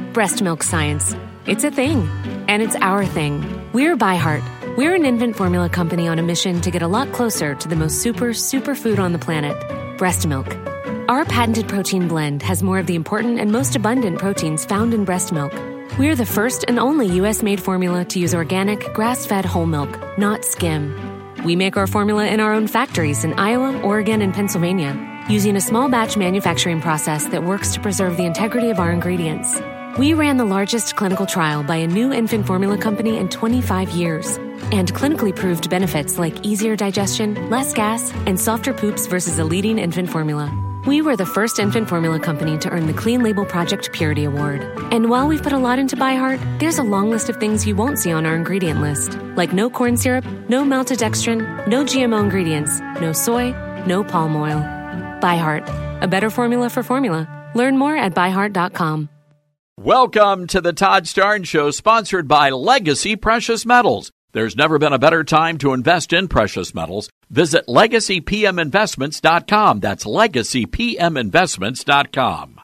Breast milk science. It's a thing, and it's our thing. We're ByHeart. We're an infant formula company on a mission to get a lot closer to the most super food on the planet, breast milk. Our patented protein blend has more of the important and most abundant proteins found in breast milk. We're the first and only U.S.-made formula to use organic, grass-fed whole milk, not skim. We make our formula in our own factories in Iowa, Oregon, and Pennsylvania, using a small batch manufacturing process that works to preserve the integrity of our ingredients. We ran the largest clinical trial by a new infant formula company in 25 years, and clinically proved benefits like easier digestion, less gas, and softer poops versus a leading infant formula. We were the first infant formula company to earn the Clean Label Project Purity Award. And while we've put a lot into ByHeart, there's a long list of things you won't see on our ingredient list, like no corn syrup, no maltodextrin, no GMO ingredients, no soy, no palm oil. ByHeart, a better formula for formula. Learn more at byheart.com. Welcome to the Todd Starnes Show, sponsored by Legacy Precious Metals. There's never been a better time to invest in precious metals. Visit LegacyPMInvestments.com. That's LegacyPMInvestments.com.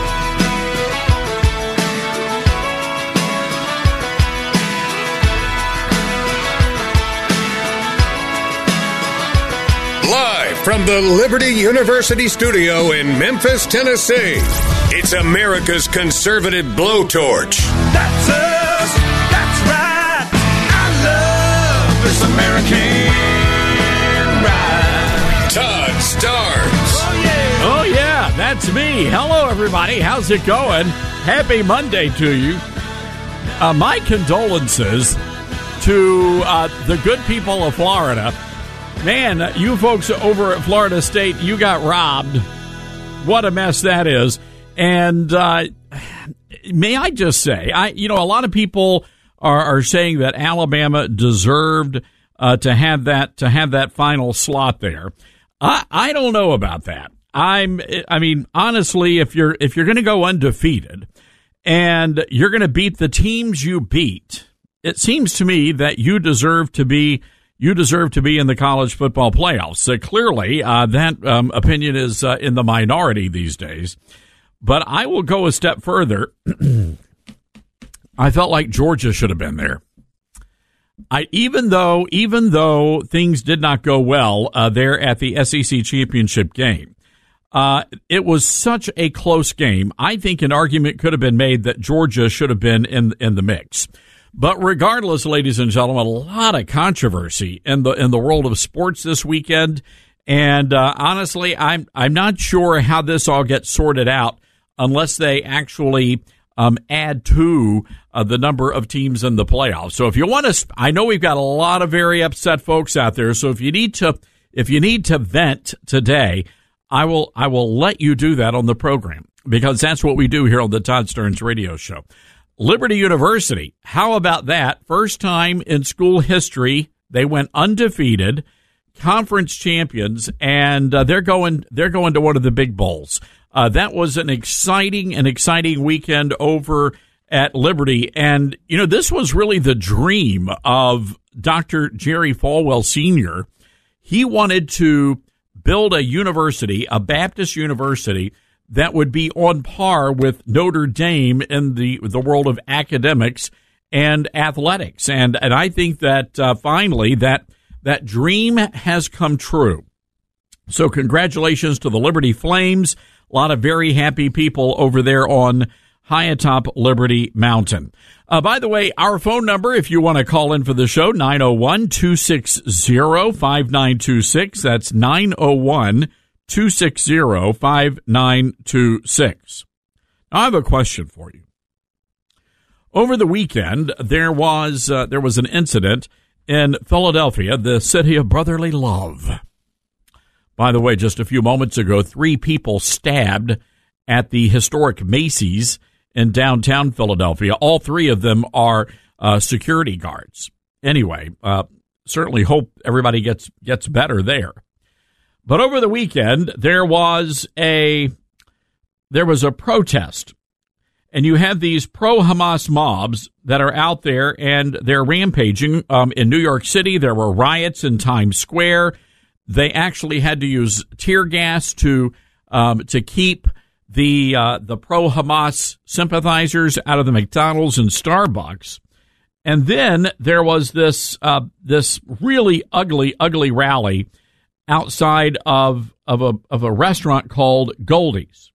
Live from the Liberty University studio in Memphis, Tennessee, it's America's conservative blowtorch. That's us. That's right. I love this American ride. Todd Starnes. Oh, yeah, that's me. Hello, everybody. How's it going? Happy Monday to you. My condolences to the good people of Florida. Man, you folks over at Florida State, you got robbed. What a mess that is. And may I just say, a lot of people are saying that Alabama deserved to have that final slot there. I don't know about that. Honestly, if you're going to go undefeated and you're going to beat the teams you beat, it seems to me that you deserve to be in the college football playoffs. So clearly, that opinion is in the minority these days. But I will go a step further. I felt like Georgia should have been there. Even though things did not go well there at the SEC championship game, it was such a close game. I think an argument could have been made that Georgia should have been in the mix. But regardless, ladies and gentlemen, a lot of controversy in the world of sports this weekend, and honestly, I'm not sure how this all gets sorted out unless they actually add to the number of teams in the playoffs. So if you want to, I know we've got a lot of very upset folks out there. So if you need to vent today, I will let you do that on the program, because that's what we do here on the Todd Starnes Radio Show. Liberty University, how about that? First time in school history, they went undefeated, conference champions, and they're going to one of the big bowls. That was an exciting weekend over at Liberty. And, this was really the dream of Dr. Jerry Falwell Sr. He wanted to build a university, a Baptist university, that would be on par with Notre Dame in the world of academics and athletics. And I think that finally that dream has come true. So congratulations to the Liberty Flames. A lot of very happy people over there on high atop Liberty Mountain. By the way, our phone number, if you want to call in for the show, 901-260-5926. That's 901-260-5926. Now, I have a question for you. Over the weekend, there was an incident in Philadelphia, the city of brotherly love. By the way, just a few moments ago, 3 people stabbed at the historic Macy's in downtown Philadelphia. All 3 of them are security guards. Anyway, certainly hope everybody gets better there. But over the weekend, there was a protest, and you have these pro-Hamas mobs that are out there, and they're rampaging. In New York City, there were riots in Times Square. They actually had to use tear gas to keep the pro-Hamas sympathizers out of the McDonald's and Starbucks. And then there was this really ugly rally outside of a restaurant called Goldie's.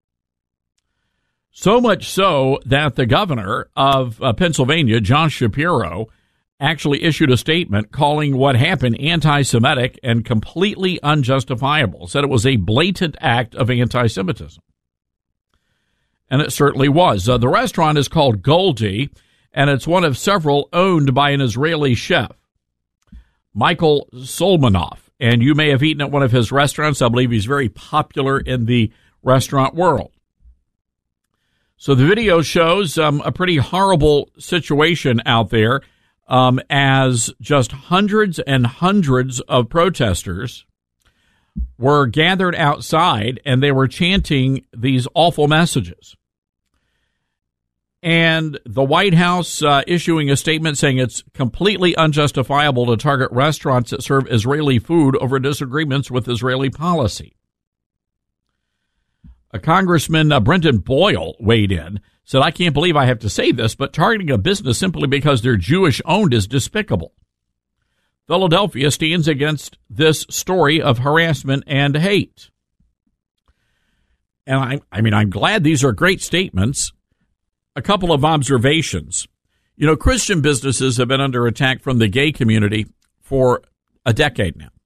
So much so that the governor of Pennsylvania, John Shapiro, actually issued a statement calling what happened anti-Semitic and completely unjustifiable. Said it was a blatant act of anti-Semitism. And it certainly was. The restaurant is called Goldie, and it's one of several owned by an Israeli chef, Michael Solmanov. And you may have eaten at one of his restaurants. I believe he's very popular in the restaurant world. So the video shows a pretty horrible situation out there as just hundreds and hundreds of protesters were gathered outside, and they were chanting these awful messages. And the White House issuing a statement saying it's completely unjustifiable to target restaurants that serve Israeli food over disagreements with Israeli policy. A Congressman, Brendan Boyle, weighed in, said, I can't believe I have to say this, but targeting a business simply because they're Jewish-owned is despicable. Philadelphia stands against this story of harassment and hate. And I'm glad these are great statements. A couple of observations. You know, Christian businesses have been under attack from the gay community for a decade now.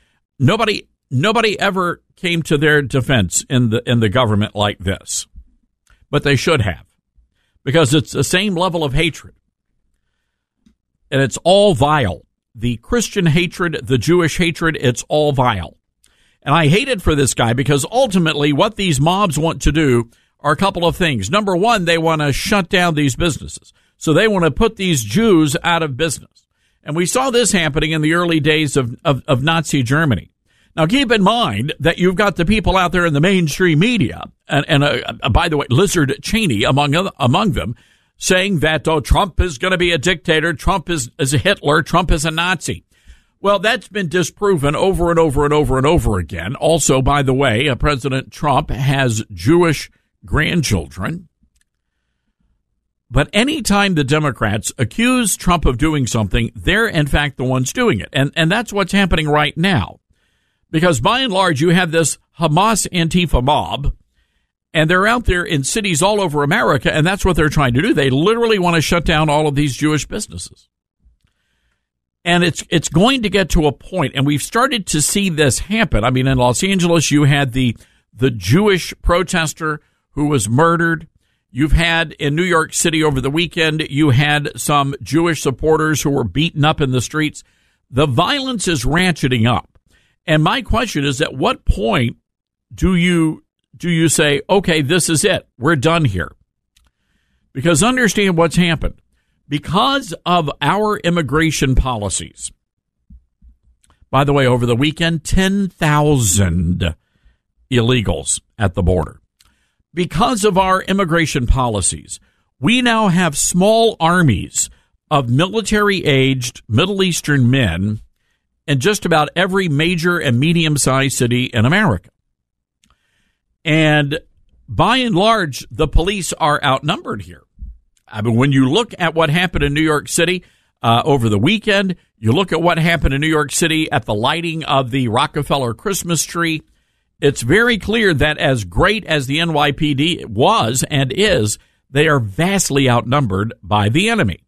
Nobody ever came to their defense in the government like this, but they should have, because it's the same level of hatred, and it's all vile. The Christian hatred, the Jewish hatred, it's all vile. And I hate it for this guy because ultimately what these mobs want to do are a couple of things. Number one, they want to shut down these businesses. So they want to put these Jews out of business. And we saw this happening in the early days of Nazi Germany. Now, keep in mind that you've got the people out there in the mainstream media, and by the way, Lizard Cheney among them, saying that, Trump is going to be a dictator, Trump is a Hitler, Trump is a Nazi. Well, that's been disproven over and over and over and over again. Also, by the way, President Trump has Jewish grandchildren. But anytime the Democrats accuse Trump of doing something, they're in fact the ones doing it. And that's what's happening right now. Because by and large, you have this Hamas Antifa mob, and they're out there in cities all over America, and that's what they're trying to do. They literally want to shut down all of these Jewish businesses. And it's going to get to a point, and we've started to see this happen. I mean, in Los Angeles, you had the Jewish protester who was murdered. You've had in New York City over the weekend, you had some Jewish supporters who were beaten up in the streets. The violence is ratcheting up. And my question is, at what point do you say, okay, this is it, we're done here? Because understand what's happened. Because of our immigration policies, by the way, over the weekend, 10,000 illegals at the border. Because of our immigration policies, we now have small armies of military-aged Middle Eastern men in just about every major and medium-sized city in America. And by and large, the police are outnumbered here. I mean, when you look at what happened in New York City over the weekend, you look at what happened in New York City at the lighting of the Rockefeller Christmas tree, it's very clear that as great as the NYPD was and is, they are vastly outnumbered by the enemy.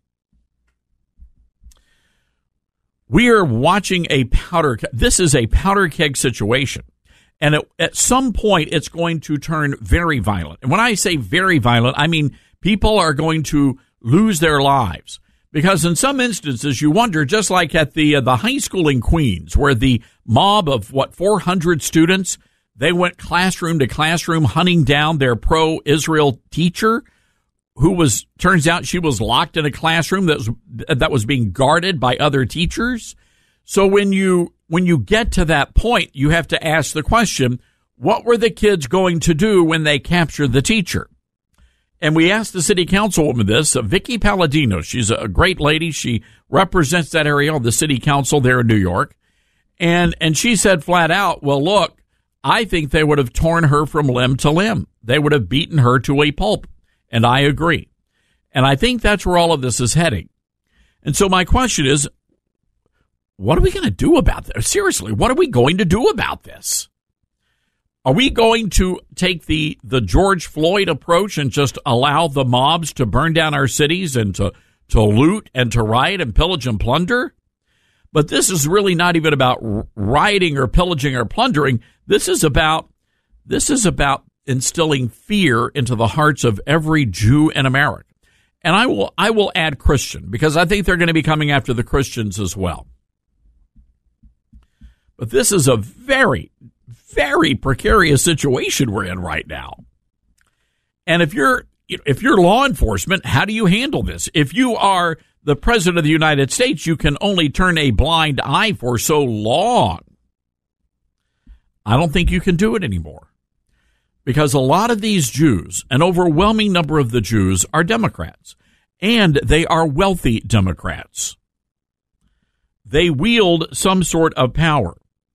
We are watching this is a powder keg situation. And at some point, it's going to turn very violent. And when I say very violent, I mean people are going to lose their lives. Because in some instances, you wonder, just like at the high school in Queens, where the mob of, 400 students, they went classroom to classroom hunting down their pro-Israel teacher, who turns out she was locked in a classroom that was being guarded by other teachers. So when you get to that point, you have to ask the question, what were the kids going to do when they captured the teacher? And we asked the city councilwoman this, Vicky Palladino. She's a great lady. She represents that area on the city council there in New York. And she said flat out, well, look, I think they would have torn her from limb to limb. They would have beaten her to a pulp. And I agree. And I think that's where all of this is heading. And so my question is, what are we going to do about this? Seriously, what are we going to do about this? Are we going to take the George Floyd approach and just allow the mobs to burn down our cities and to loot and to riot and pillage and plunder? But this is really not even about rioting or pillaging or plundering. This is about instilling fear into the hearts of every Jew in America. And I will add Christian, because I think they're going to be coming after the Christians as well. But this is a very, very precarious situation we're in right now. And if you're law enforcement, how do you handle this? If you are the president of the United States, you can only turn a blind eye for so long. I don't think you can do it anymore, because a lot of these Jews, an overwhelming number of the Jews, are Democrats, and they are wealthy Democrats. They wield some sort of power.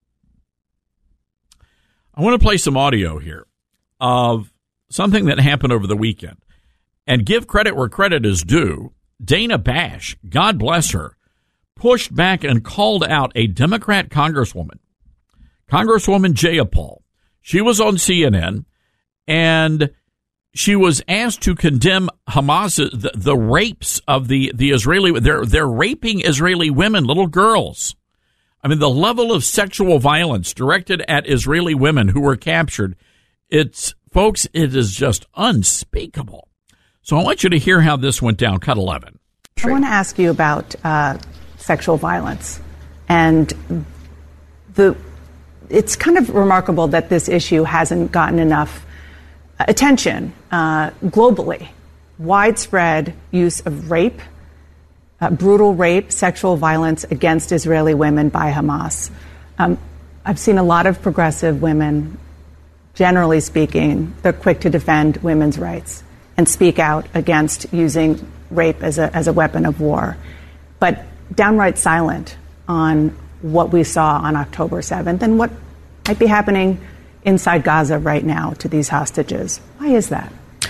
I want to play some audio here of something that happened over the weekend, and give credit where credit is due. Dana Bash, God bless her, pushed back and called out a Democrat Congresswoman Jayapal. She was on CNN, and she was asked to condemn Hamas, the rapes of the Israeli. They're raping Israeli women, little girls. I mean, the level of sexual violence directed at Israeli women who were captured, it is just unspeakable. So I want you to hear how this went down. Cut 11. I want to ask you about sexual violence. And it's kind of remarkable that this issue hasn't gotten enough attention globally. Widespread use of rape, brutal rape, sexual violence against Israeli women by Hamas. I've seen a lot of progressive women, generally speaking, they're quick to defend women's rights and speak out against using rape as a weapon of war, but downright silent on what we saw on October 7th and what might be happening inside Gaza right now to these hostages. Why is that?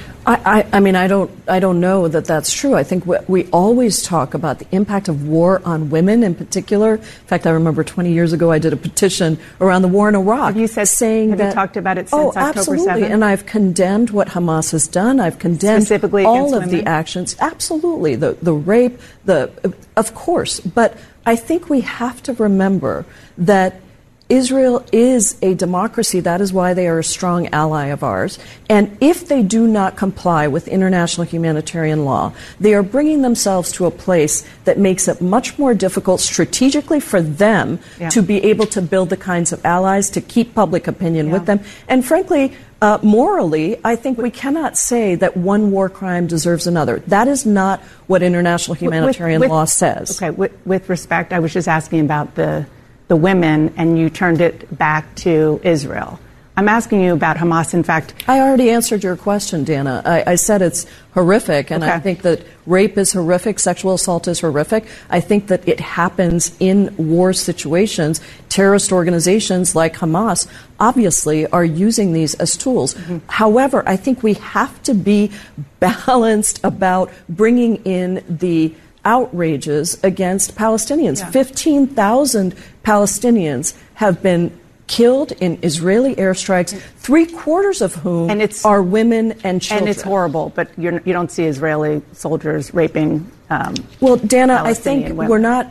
I mean, I don't know that that's true. I think we always talk about the impact of war on women in particular. In fact, I remember 20 years ago I did a petition around the war in Iraq. Have you talked about it since October 7th? Absolutely. And I've condemned what Hamas has done. I've condemned specifically all of women? the actions. Absolutely. The rape, of course. But I think we have to remember that Israel is a democracy. That is why they are a strong ally of ours. And if they do not comply with international humanitarian law, they are bringing themselves to a place that makes it much more difficult strategically for them to be able to build the kinds of allies, to keep public opinion with them. And frankly, morally, I think we cannot say that one war crime deserves another. That is not what international humanitarian law says. Okay, with respect, I was just asking about the women, and you turned it back to Israel. I'm asking you about Hamas. In fact, I already answered your question, Dana. I said it's horrific, and I think that rape is horrific, sexual assault is horrific. I think that it happens in war situations. Terrorist organizations like Hamas obviously are using these as tools. Mm-hmm. However, I think we have to be balanced about bringing in the outrages against Palestinians. 15,000 Palestinians have been killed in Israeli airstrikes, 3/4 of whom are women and children. And it's horrible, but you don't see Israeli soldiers raping well, Dana, I think women. we're not.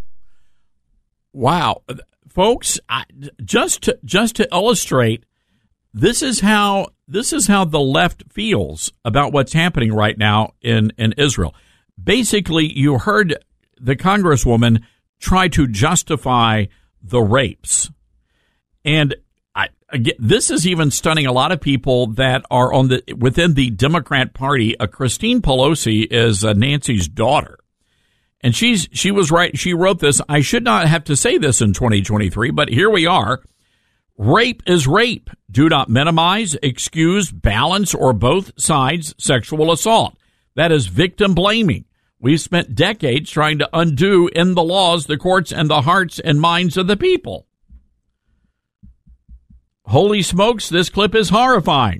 Wow. Folks, just to illustrate, this is how the left feels about what's happening right now in Israel. Basically, you heard the Congresswoman try to justify the rapes. And this is even stunning a lot of people that are within the Democrat Party. Christine Pelosi is Nancy's daughter. And she was right. She wrote this. I should not have to say this in 2023, but here we are. Rape is rape. Do not minimize, excuse, balance, or both sides sexual assault. That is victim blaming. We've spent decades trying to undo in the laws, the courts, and the hearts and minds of the people. Holy smokes, this clip is horrifying.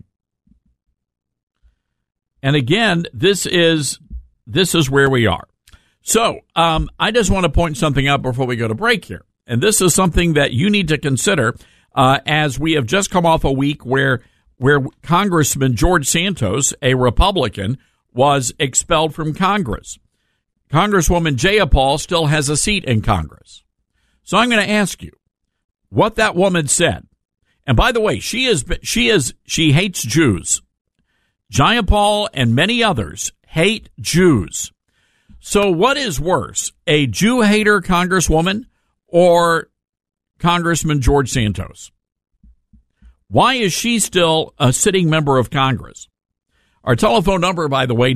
And again, this is where we are. So I just want to point something out before we go to break here. And this is something that you need to consider as we have just come off a week where Congressman George Santos, a Republican, was expelled from Congress. Congresswoman Jayapal still has a seat in Congress. So I'm going to ask you what that woman said. And by the way, she hates Jews. Jayapal and many others hate Jews. So what is worse, a Jew hater Congresswoman or Congressman George Santos? Why is she still a sitting member of Congress? Our telephone number, by the way,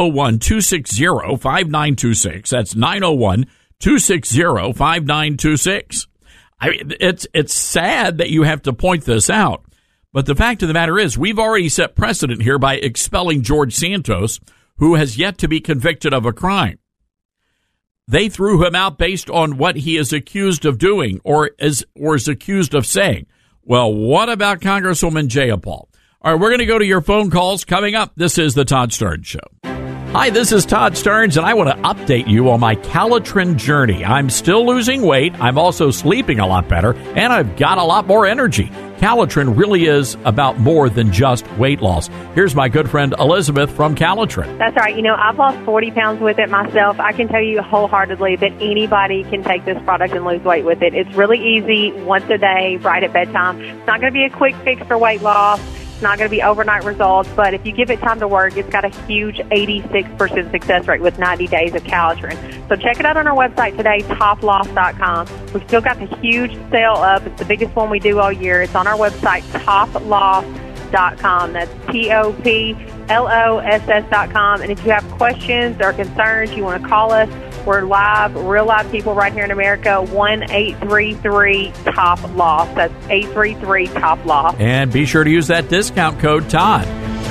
901-260-5926. That's 901-260-5926. It's sad that you have to point this out, but the fact of the matter is we've already set precedent here by expelling George Santos, who has yet to be convicted of a crime. They threw him out based on what he is accused of doing or is accused of saying. Well, what about Congresswoman Jayapal? All right, we're going to go to your phone calls coming up. This is the Todd Starnes Show. Hi, this is Todd Starnes, and I want to update you on my Calitrin journey. I'm still losing weight. I'm also sleeping a lot better, and I've got a lot more energy. Calitrin really is about more than just weight loss. Here's my good friend Elizabeth from Calitrin. That's right. I've lost 40 pounds with it myself. I can tell you wholeheartedly that anybody can take this product and lose weight with it. It's really easy, once a day, right at bedtime. It's not going to be a quick fix for weight loss. It's not going to be overnight results, but if you give it time to work, it's got a huge 86% success rate with 90 days of Calitrin. So check it out on our website today, toploss.com. We've still got the huge sale up. It's the biggest one we do all year. It's on our website, toploss.com. That's TOPLOSS.com. And if you have questions or concerns, you want to call us. We're live, real live people right here in America, 1-833-TOP-LOSS. That's 833-TOP-LOSS. And be sure to use that discount code Todd.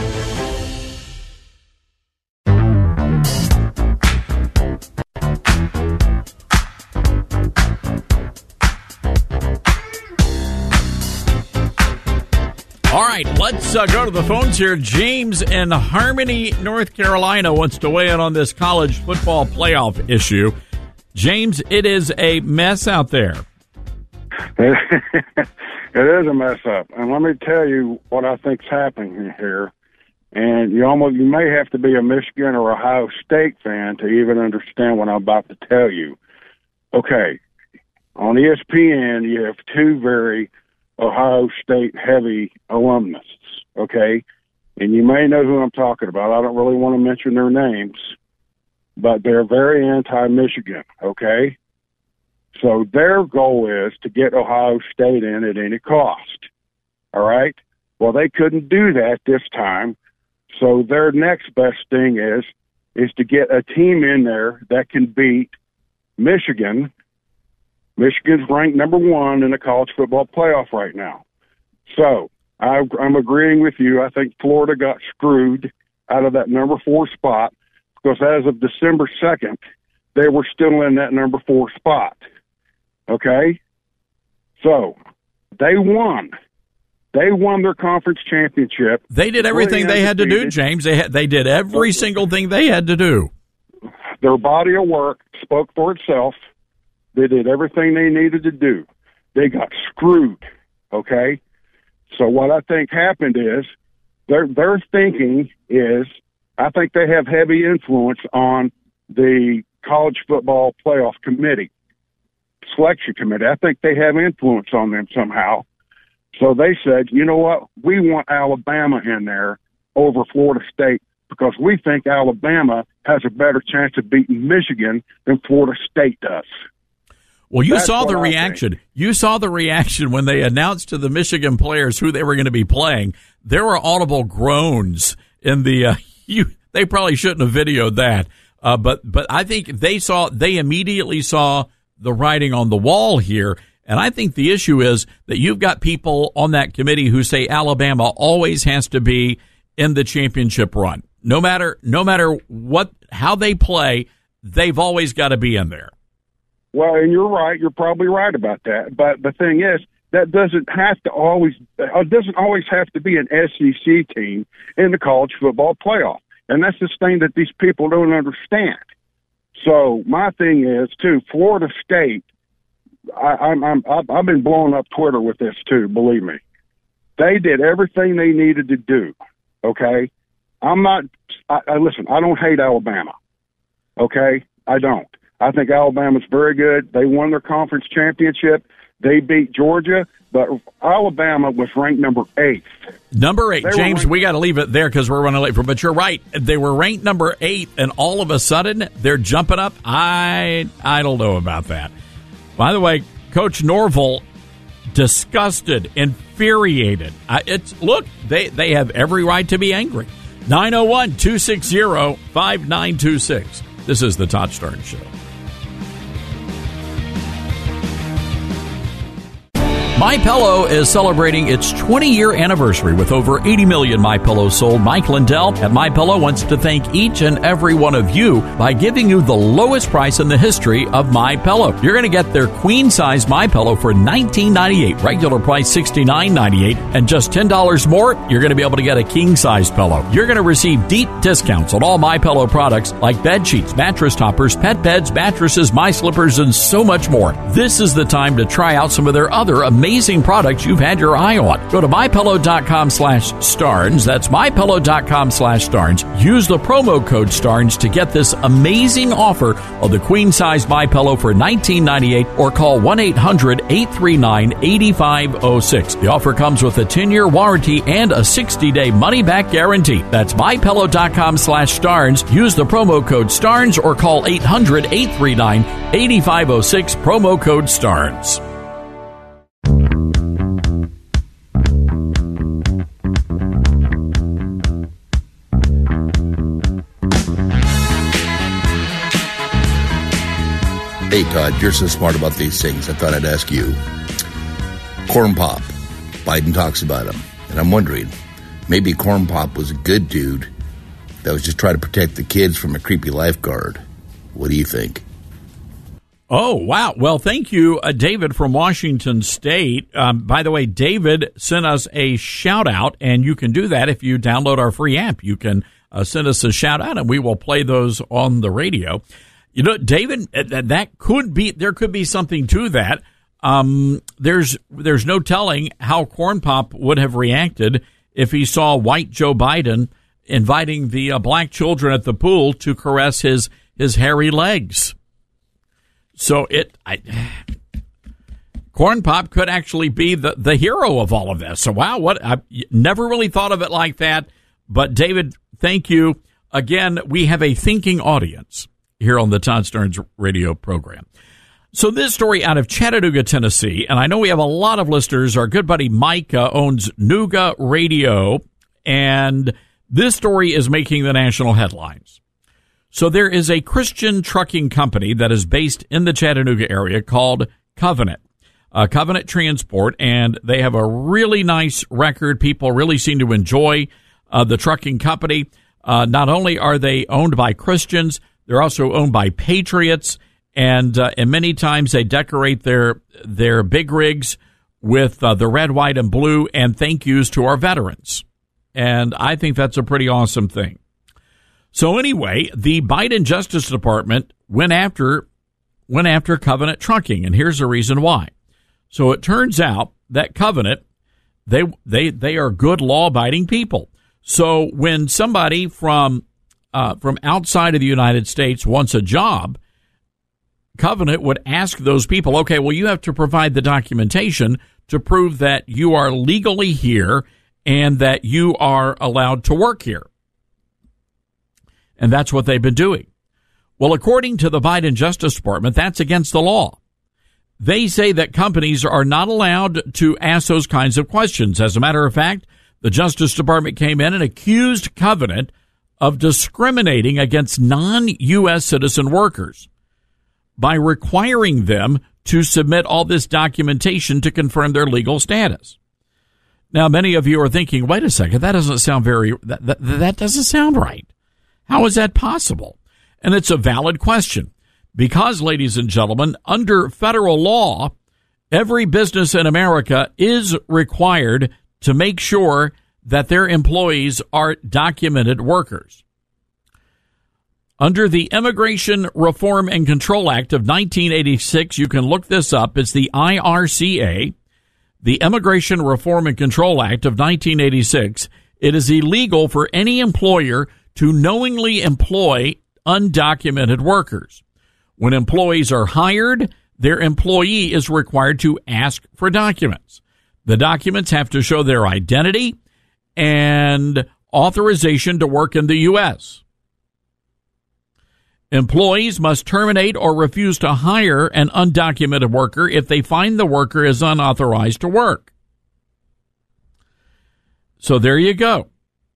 All right, let's go to the phones here. James in Harmony, North Carolina wants to weigh in on this college football playoff issue. James, it is a mess out there. It is a mess up. And let me tell you what I think's happening here. And you may have to be a Michigan or Ohio State fan to even understand what I'm about to tell you. Okay, on ESPN, you have two very Ohio State heavy alumnus, okay? And you may know who I'm talking about. I don't really want to mention their names, but they're very anti-Michigan, okay? So their goal is to get Ohio State in at any cost, all right? Well, they couldn't do that this time, so their next best thing is to get a team in there that can beat Michigan. Michigan's ranked number 1 in the college football playoff right now. So I'm agreeing with you. I think Florida got screwed out of that number 4 spot because as of December 2nd, they were still in that number 4 spot. Okay? So they won. They won their conference championship. They did everything they had to do, James. They did every single thing they had to do. Their body of work spoke for itself. They did everything they needed to do. They got screwed, okay? So what I think happened is their thinking is I think they have heavy influence on the college football playoff committee, selection committee. I think they have influence on them somehow. So they said, you know what, we want Alabama in there over Florida State because we think Alabama has a better chance of beating Michigan than Florida State does. Well, you saw the reaction. You saw the reaction when they announced to the Michigan players who they were going to be playing. There were audible groans in the. They probably shouldn't have videoed that, but I think they immediately saw the writing on the wall here, and I think the issue is that you've got people on that committee who say Alabama always has to be in the championship run, no matter how they play, they've always got to be in there. Well, and you're right. You're probably right about that. But the thing is, that doesn't always have to be an SEC team in the college football playoff. And that's the thing that these people don't understand. So my thing is, too, Florida State, I've been blowing up Twitter with this, too, believe me. They did everything they needed to do, okay? Listen, I don't hate Alabama, okay? I don't. I think Alabama's very good. They won their conference championship. They beat Georgia, but Alabama was ranked number 8. Number 8. James, we got to leave it there because we're running late. But you're right. They were ranked number 8, and all of a sudden, they're jumping up. I don't know about that. By the way, Coach Norvell, disgusted, infuriated. Look, they have every right to be angry. 901-260-5926. This is the Todd Starnes Show. MyPillow is celebrating its 20-year anniversary with over 80 million MyPillows sold. Mike Lindell at MyPillow wants to thank each and every one of you by giving you the lowest price in the history of MyPillow. You're going to get their queen-size MyPillow for $19.98, regular price $69.98, and just $10 more, you're going to be able to get a king-size pillow. You're going to receive deep discounts on all MyPillow products like bed sheets, mattress toppers, pet beds, mattresses, my slippers, and so much more. This is the time to try out some of their other amazing products you've had your eye on. Go to MyPillow.com/Starnes. That's MyPillow.com/Starnes. Use the promo code Starnes to get this amazing offer of the queen-size MyPillow for $19.98 or call 1-800-839-8506. The offer comes with a 10-year warranty and a 60-day money-back guarantee. That's MyPillow.com/Starnes. Use the promo code Starnes or call 800-839-8506. Promo code Starnes. Hey, Todd, you're so smart about these things. I thought I'd ask you. Corn Pop. Biden talks about him. And I'm wondering, maybe Corn Pop was a good dude that was just trying to protect the kids from a creepy lifeguard. What do you think? Oh, wow. Well, thank you, David from Washington State. By the way, David sent us a shout-out, and you can do that if you download our free app. You can send us a shout-out, and we will play those on the radio. You know, David, there could be something to that. There's no telling how Corn Pop would have reacted if he saw white Joe Biden inviting the black children at the pool to caress his hairy legs. So Corn Pop could actually be the hero of all of this. So wow, I never really thought of it like that. But David, thank you again. We have a thinking audience here on the Todd Starnes radio program. So this story out of Chattanooga, Tennessee, and I know we have a lot of listeners. Our good buddy Mike owns Nooga Radio, and this story is making the national headlines. So there is a Christian trucking company that is based in the Chattanooga area called Covenant Transport, and they have a really nice record. People really seem to enjoy the trucking company. Not only are they owned by Christians, they're also owned by patriots, and many times they decorate their big rigs with the red, white, and blue, and thank yous to our veterans. And I think that's a pretty awesome thing. So anyway, the Biden Justice Department went after Covenant Trucking, and here's the reason why. So it turns out that Covenant, they are good law-abiding people. So when somebody from outside of the United States wants a job, Covenant would ask those people, okay, well, you have to provide the documentation to prove that you are legally here and that you are allowed to work here. And that's what they've been doing. Well, according to the Biden Justice Department, that's against the law. They say that companies are not allowed to ask those kinds of questions. As a matter of fact, the Justice Department came in and accused Covenant of discriminating against non-U.S. citizen workers by requiring them to submit all this documentation to confirm their legal status. Now, many of you are thinking, wait a second, that doesn't sound that doesn't sound right. How is that possible? And it's a valid question because, ladies and gentlemen, under federal law, Every business in America is required to make sure that their employees are documented workers. Under the Immigration Reform and Control Act of 1986, you can look this up. It's the IRCA, the Immigration Reform and Control Act of 1986. It is illegal for any employer to knowingly employ undocumented workers. When employees are hired, their employee is required to ask for documents. The documents have to show their identity and authorization to work in the U.S. Employees must terminate or refuse to hire an undocumented worker if they find the worker is unauthorized to work. So there you go.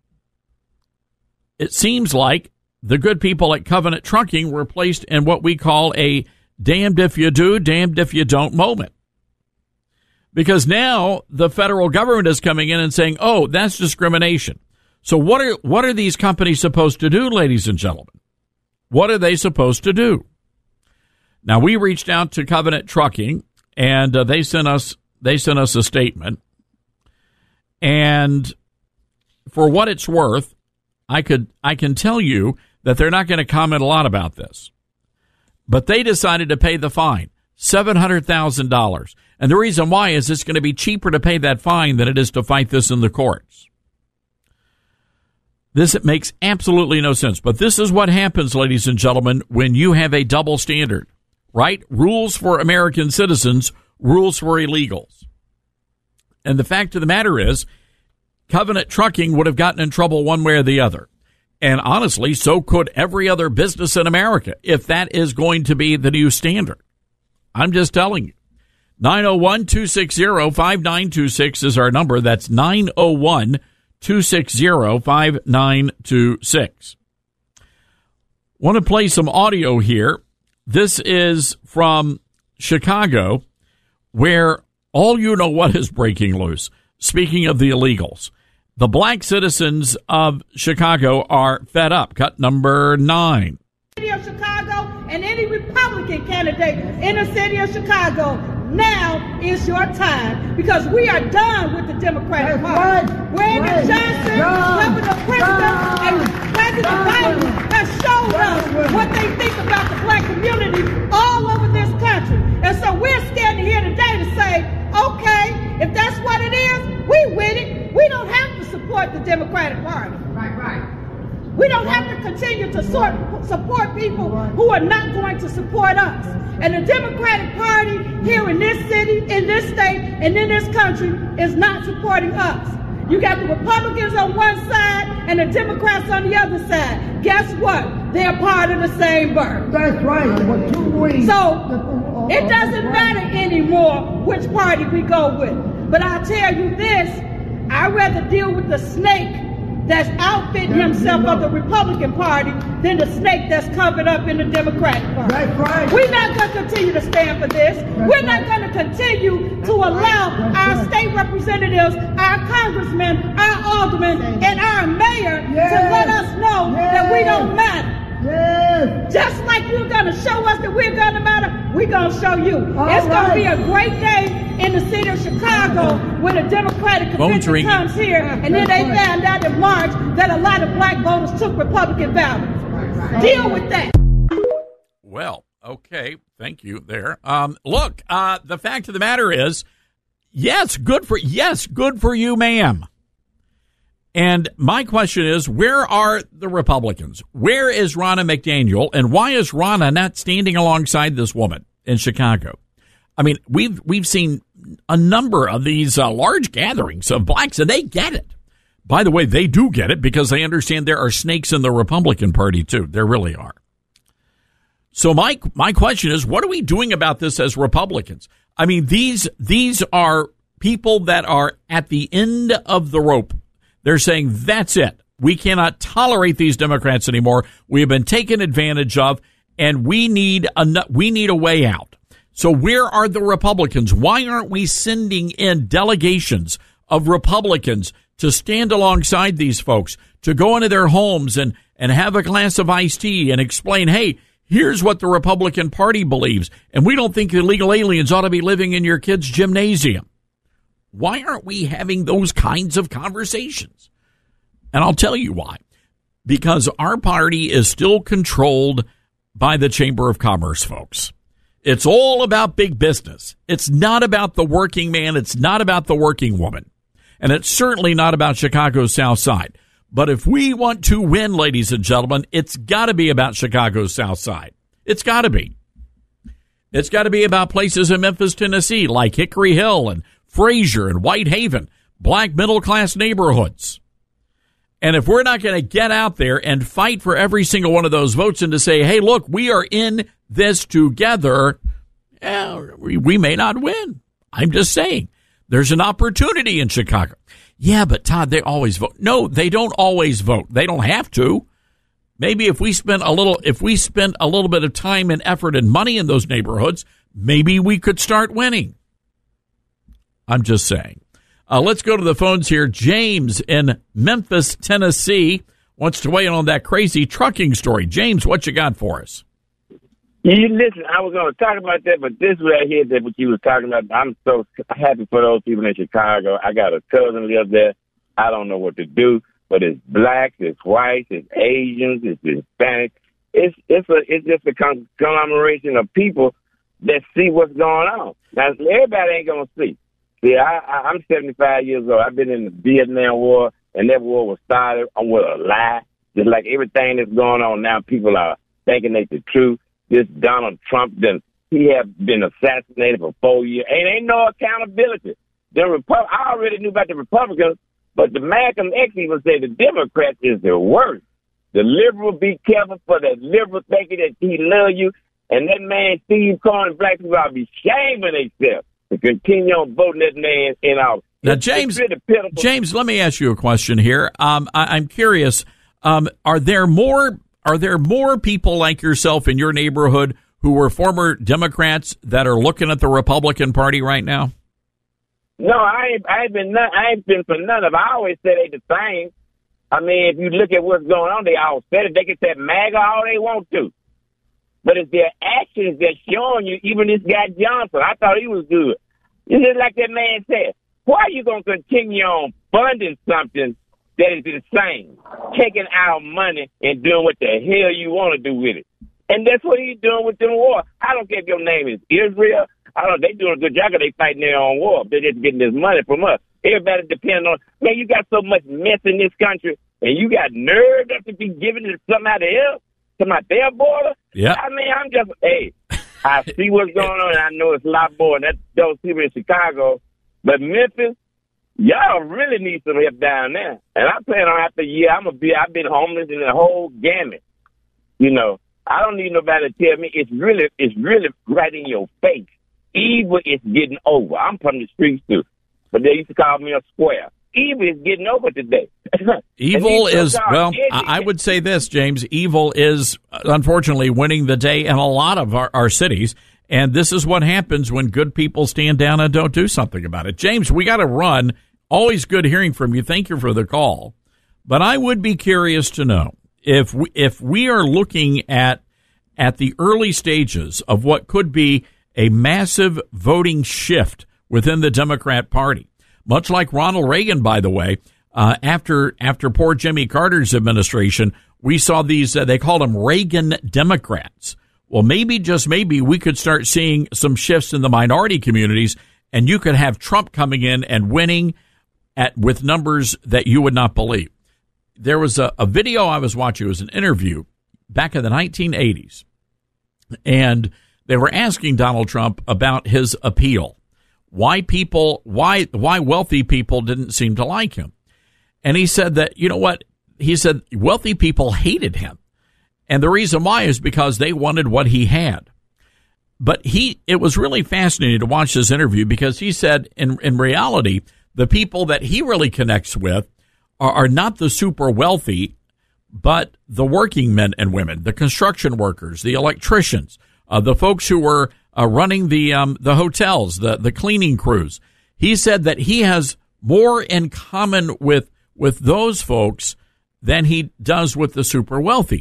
It seems like the good people at Covenant Trucking were placed in what we call a damned if you do, damned if you don't moment. Because now the federal government is coming in and saying, oh, that's discrimination. So what are these companies supposed to do, ladies and gentlemen? What are they supposed to do? Now, we reached out to Covenant Trucking, and they sent us a statement. And for what it's worth, I can tell you that they're not going to comment a lot about this. But they decided to pay the fine, $700,000. And the reason why is it's going to be cheaper to pay that fine than it is to fight this in the courts. This makes absolutely no sense. But this is what happens, ladies and gentlemen, when you have a double standard, right? Rules for American citizens, rules for illegals. And the fact of the matter is, Covenant Trucking would have gotten in trouble one way or the other. And honestly, so could every other business in America if that is going to be the new standard. I'm just telling you. 901-260-5926 is our number. That's 901-260-5926. Want to play some audio here. This is from Chicago, where all you know what is breaking loose. Speaking of the illegals, the black citizens of Chicago are fed up. Cut number 9. City of Chicago and any Republican candidate in the city of Chicago, now is your time, because we are done with the Democratic Party. Brandon Johnson, Governor Pritzker, and President Biden have shown us what they think about the black community all over this country. And so we're standing here today to say, okay, if that's what it is, we with it. We don't have to support the Democratic Party. Right. We don't have to continue to support people who are not going to support us. And the Democratic Party here in this city, in this state, and in this country is not supporting us. You got the Republicans on one side and the Democrats on the other side. Guess what? They're part of the same bird. That's right. So it doesn't matter anymore which party we go with. But I'll tell you this, I'd rather deal with the snake that's outfitting himself of the Republican Party than the snake that's covered up in the Democratic Party. That's right. We're not going to continue to stand for this. We're not going to continue to allow our state representatives, our congressmen, our aldermen, and our mayor to let us know that we don't matter. Yes. Just like you're going to show us that we're going to matter, we're going to show you. It's going to be a great day in the city of Chicago when the Democratic convention comes here, and then they found out in March that a lot of black voters took Republican ballots. Deal with that. Well, okay. Thank you there. Look, the fact of the matter is, yes, good for you, ma'am. And my question is, where are the Republicans? Where is Ronna McDaniel? And why is Ronna not standing alongside this woman in Chicago? I mean, we've seen a number of these large gatherings of blacks, and they get it. By the way, they do get it because they understand there are snakes in the Republican Party, too. There really are. So my question is, what are we doing about this as Republicans? I mean, these are people that are at the end of the rope. They're saying, that's it. We cannot tolerate these Democrats anymore. We have been taken advantage of, and we need a way out. So where are the Republicans? Why aren't we sending in delegations of Republicans to stand alongside these folks, to go into their homes and have a glass of iced tea and explain, hey, Here's what the Republican Party believes, and we don't think illegal aliens ought to be living in your kid's gymnasium. Why aren't we having those kinds of conversations? And I'll tell you why. Because our party is still controlled by the Chamber of Commerce folks. It's all about big business. It's not about the working man. It's not about the working woman. And it's certainly not about Chicago's South Side. But if we want to win, ladies and gentlemen, it's got to be about Chicago's South Side. It's got to be. It's got to be about places in Memphis, Tennessee, like Hickory Hill and Fraser and Whitehaven, black middle-class neighborhoods. And if we're not going to get out there and fight for every single one of those votes and to say, hey, look, we are in this together, we may not win. I'm just saying. There's an opportunity in Chicago. Yeah, but Todd, they always vote. No, they don't always vote. They don't have to. Maybe if we spent a little bit of time and effort and money in those neighborhoods, maybe we could start winning. I'm just saying. Let's go to the phones here. James in Memphis, Tennessee, wants to weigh in on that crazy trucking story. James, what you got for us? You listen, I was going to talk about that, but this right here, that what you was talking about, I'm so happy for those people in Chicago. I got a cousin live there. I don't know what to do, but it's blacks, it's whites, it's Asians, it's Hispanic. It's just a conglomeration of people that see what's going on. Now, everybody ain't going to see. See, I'm 75 years old. I've been in the Vietnam War, and that war was started with a lie. Just like everything that's going on now, people are thinking it's the truth. This Donald Trump, he have been assassinated for 4 years. Ain't no accountability. I already knew about the Republicans, but the Malcolm X even said the Democrats is the worst. The liberal, be careful for that liberal thinking that he love you. And that man, Steve Cohen, black people ought to be shaming themselves to continue on voting that man in office. Now, James, let me ask you a question here. I'm curious. Are there more people like yourself in your neighborhood who were former Democrats that are looking at the Republican Party right now? No, I ain't been for none of it. I always said they the same. I mean, if you look at what's going on, they all said it. They can say MAGA all they want to. But it's their actions that's showing you, even this guy Johnson, I thought he was good. It's just like that man said, why are you going to continue on funding something that is the same, taking our money and doing what the hell you want to do with it? And that's what he's doing with them war. I don't care if your name is Israel. They doing a good job because they fighting their own war. They're just getting this money from us. Everybody depends on, man, you got so much mess in this country, and you got nerve enough to be giving it to somebody else, to my their border. Yeah. I mean, I see what's going on, and I know it's a lot more than those people in Chicago. But Memphis, y'all really need some help down there. And I plan on after a year, I've been homeless in the whole gamut. You know, I don't need nobody to tell me. It's really right in your face. Evil is getting over. I'm from the streets too, but they used to call me a square. Evil is getting over today. Evil is, well, I would say this, James. Evil is, unfortunately, winning the day in a lot of our cities. And this is what happens when good people stand down and don't do something about it. James, we got to run. Always good hearing from you. Thank you for the call. But I would be curious to know if we are looking at the early stages of what could be a massive voting shift within the Democrat Party. Much like Ronald Reagan, by the way, after poor Jimmy Carter's administration, we saw these, they called them Reagan Democrats. Well, maybe, just maybe, we could start seeing some shifts in the minority communities, and you could have Trump coming in and winning with numbers that you would not believe. There was a video I was watching. It was an interview back in the 1980s, and they were asking Donald Trump about his appeal. Why wealthy people didn't seem to like him. And he said that, you know what? He said wealthy people hated him. And the reason why is because they wanted what he had. But it was really fascinating to watch this interview because he said in reality, the people that he really connects with are not the super wealthy, but the working men and women, the construction workers, the electricians, the folks who were running the hotels, the cleaning crews. He said that he has more in common with those folks than he does with the super wealthy.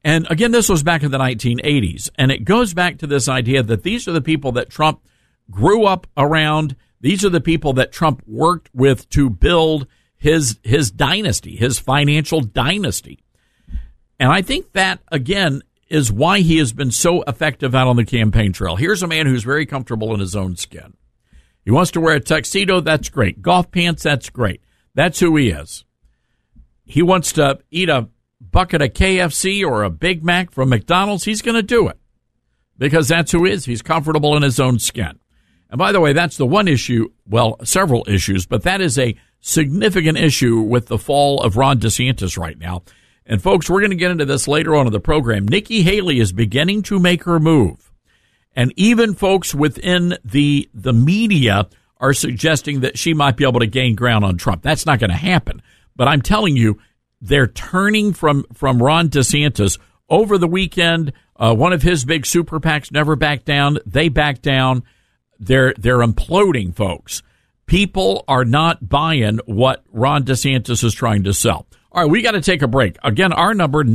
And again, this was back in the 1980s. And it goes back to this idea that these are the people that Trump grew up around. These are the people that Trump worked with to build his dynasty, his financial dynasty. And I think that, again, is why he has been so effective out on the campaign trail. Here's a man who's very comfortable in his own skin. He wants to wear a tuxedo, that's great. Golf pants, that's great. That's who he is. He wants to eat a bucket of KFC or a Big Mac from McDonald's, he's going to do it because that's who he is. He's comfortable in his own skin. And by the way, that's the one issue, well, several issues, but that is a significant issue with the fall of Ron DeSantis right now. And folks, we're going to get into this later on in the program. Nikki Haley is beginning to make her move. And even folks within the media are suggesting that she might be able to gain ground on Trump. That's not going to happen. But I'm telling you, they're turning from Ron DeSantis over the weekend. One of his big super PACs never backed down. They backed down. They're imploding, folks. People are not buying what Ron DeSantis is trying to sell. All right, we got to take a break. Again, our number,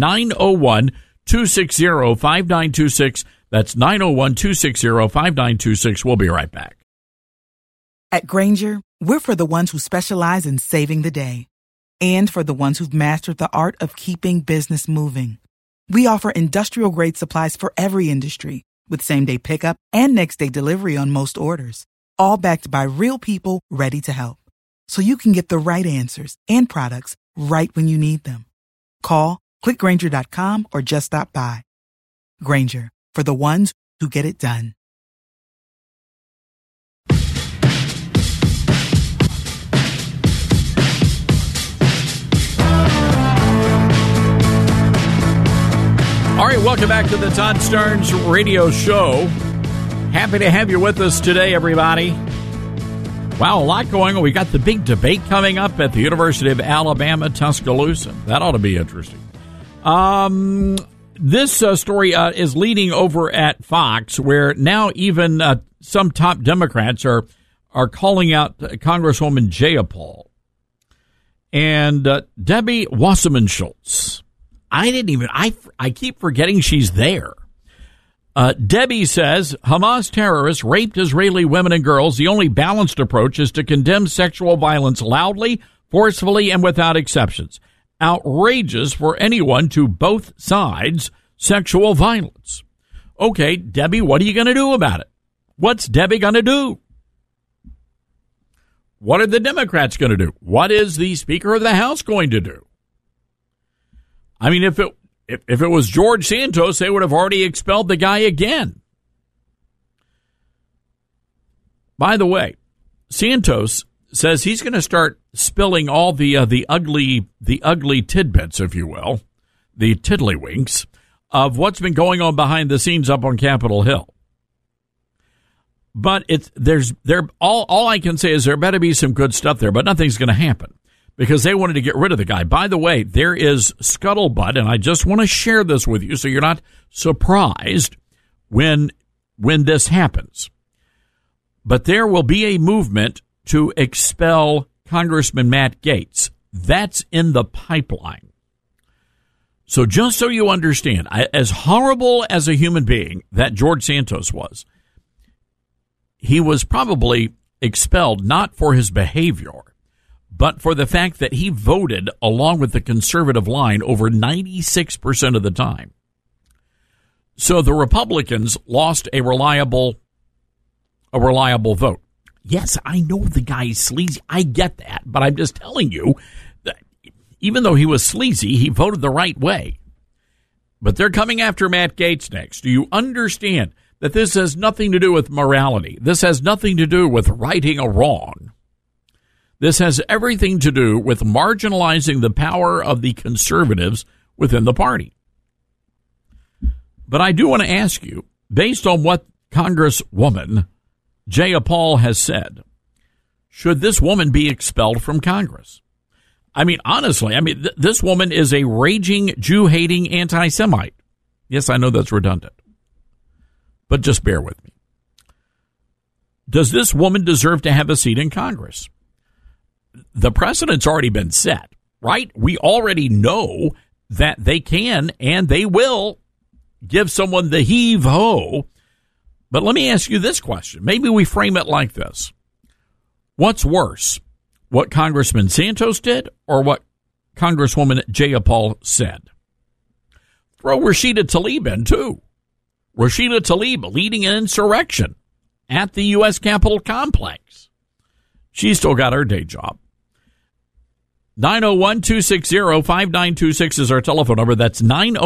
901-260-5926. That's 901-260-5926. We'll be right back. At Grainger, we're for the ones who specialize in saving the day and for the ones who've mastered the art of keeping business moving. We offer industrial-grade supplies for every industry with same-day pickup and next-day delivery on most orders, all backed by real people ready to help. So you can get the right answers and products right when you need them. Call, clickgrainger.com, or just stop by. Grainger, for the ones who get it done. All right, welcome back to the Todd Starnes Radio Show. Happy to have you with us today, everybody. Wow, a lot going on. We got the big debate coming up at the University of Alabama, Tuscaloosa. That ought to be interesting. This story is leading over at Fox, where now even some top Democrats are calling out Congresswoman Jayapal and Debbie Wasserman Schultz. I keep forgetting she's there. Debbie says Hamas terrorists raped Israeli women and girls. The only balanced approach is to condemn sexual violence loudly, forcefully, and without exceptions. Outrageous for anyone to both sides sexual violence. Okay, Debbie, what are you going to do about it? What's Debbie going to do? What are the Democrats going to do? What is the Speaker of the House going to do? I mean, if it was George Santos, they would have already expelled the guy again. By the way, Santos says he's going to start spilling all the ugly tidbits, if you will, the tiddlywinks of what's been going on behind the scenes up on Capitol Hill. But all I can say is there better be some good stuff there, but nothing's going to happen because they wanted to get rid of the guy. By the way, there is scuttlebutt, and I just want to share this with you so you're not surprised when this happens. But there will be a movement to expel Congressman Matt Gaetz. That's in the pipeline. So just so you understand, as horrible as a human being that George Santos was, he was probably expelled not for his behavior, but for the fact that he voted along with the conservative line over 96% of the time. So the Republicans lost a reliable vote. Yes, I know the guy's sleazy. I get that. But I'm just telling you that even though he was sleazy, he voted the right way. But they're coming after Matt Gaetz next. Do you understand that this has nothing to do with morality? This has nothing to do with righting a wrong. This has everything to do with marginalizing the power of the conservatives within the party. But I do want to ask you, based on what Congresswoman Jayapal has said, should this woman be expelled from Congress? I mean, honestly, this woman is a raging Jew-hating anti-Semite. Yes, I know that's redundant, but just bear with me. Does this woman deserve to have a seat in Congress? The precedent's already been set, right? We already know that they can and they will give someone the heave-ho. But let me ask you this question. Maybe we frame it like this. What's worse, what Congressman Santos did or what Congresswoman Jayapal said? Throw Rashida Tlaib in, too. Rashida Tlaib leading an insurrection at the U.S. Capitol complex. She's still got her day job. 901-260-5926 is our telephone number. That's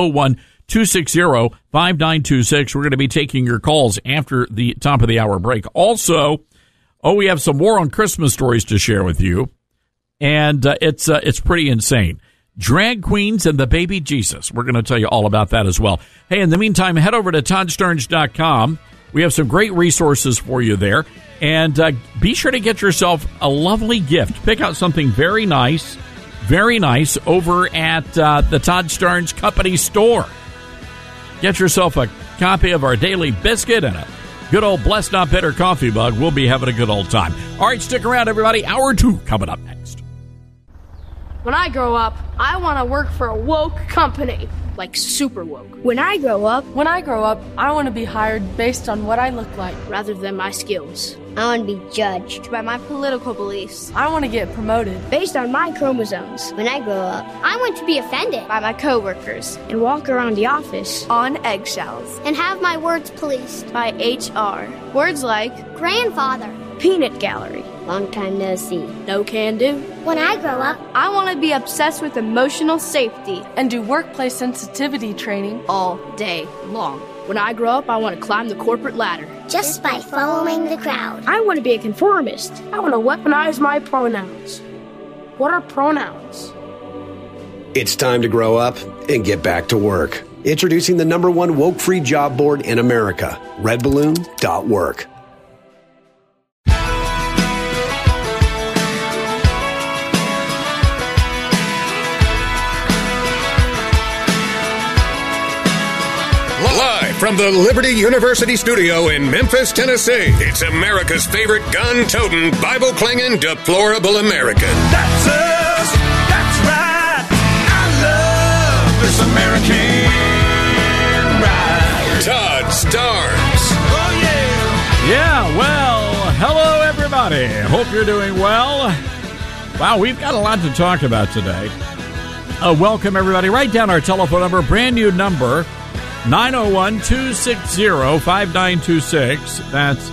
901-260-5926. We're going to be taking your calls after the top of the hour break. Also, we have some more on Christmas stories to share with you, and it's pretty insane. Drag queens and the baby Jesus. We're going to tell you all about that as well. Hey, in the meantime, head over to ToddStearns.com. We have some great resources for you there. And be sure to get yourself a lovely gift. Pick out something very nice over at the Todd Stearns Company store. Get yourself a copy of our daily biscuit and a good old Blessed Not Bitter coffee mug. We'll be having a good old time. All right, stick around, everybody. Hour 2 coming up next. When I grow up, I want to work for a woke company, like super woke. When I grow up, I want to be hired based on what I look like rather than my skills. I want to be judged by my political beliefs. I want to get promoted based on my chromosomes. When I grow up, I want to be offended by my coworkers and walk around the office on eggshells and have my words policed by HR. Words like grandfather, peanut gallery, long time no see, no can do. When I grow up, I want to be obsessed with emotional safety and do workplace sensitivity training all day long. When I grow up, I want to climb the corporate ladder just by following the crowd. I want to be a conformist. I want to weaponize my pronouns. What are pronouns? It's time to grow up and get back to work. Introducing the #1 woke-free job board in America, redballoon.work. Live from the Liberty University studio in Memphis, Tennessee, it's America's favorite gun-toting, Bible-clinging, deplorable American. That's us. That's right. I love this American ride. Todd Starnes. Oh, yeah. Yeah, well, hello, everybody. Hope you're doing well. Wow, we've got a lot to talk about today. Welcome, everybody. Write down our telephone number, brand new number, 901-260-5926. That's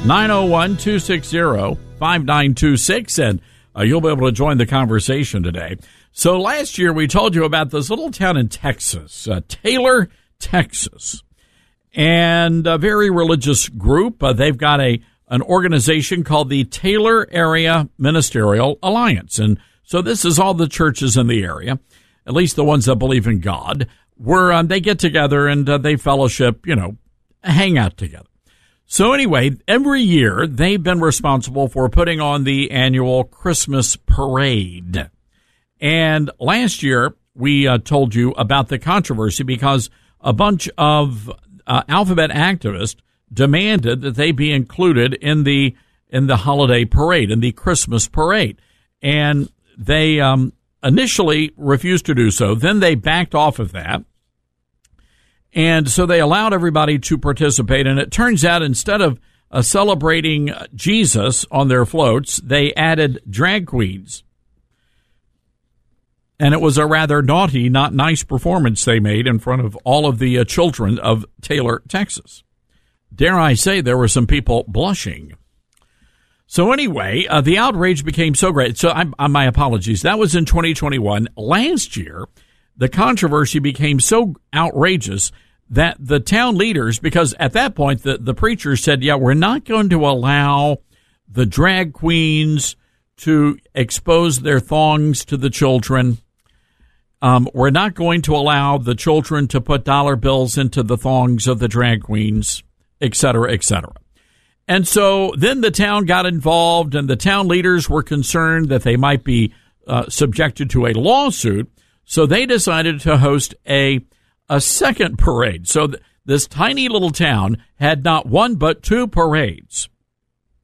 901-260-5926, and you'll be able to join the conversation today. So last year we told you about this little town in Texas, Taylor, Texas, and a very religious group. They've got an organization called the Taylor Area Ministerial Alliance, and so this is all the churches in the area, at least the ones that believe in God. They get together and they fellowship, hang out together. So anyway, every year they've been responsible for putting on the annual Christmas parade. And last year we told you about the controversy because a bunch of Alphabet activists demanded that they be included in the holiday parade, in the Christmas parade. And they initially refused to do so. Then they backed off of that. And so they allowed everybody to participate. And it turns out instead of celebrating Jesus on their floats, they added drag queens. And it was a rather naughty, not nice performance they made in front of all of the children of Taylor, Texas. Dare I say there were some people blushing. So anyway, the outrage became so great. So my apologies. That was in 2021. Last year, the controversy became so outrageous that the town leaders, because at that point the preachers said, yeah, we're not going to allow the drag queens to expose their thongs to the children. We're not going to allow the children to put dollar bills into the thongs of the drag queens, et cetera, et cetera. And so then the town got involved, and the town leaders were concerned that they might be subjected to a lawsuit. So they decided to host a second parade. So this tiny little town had not one but two parades.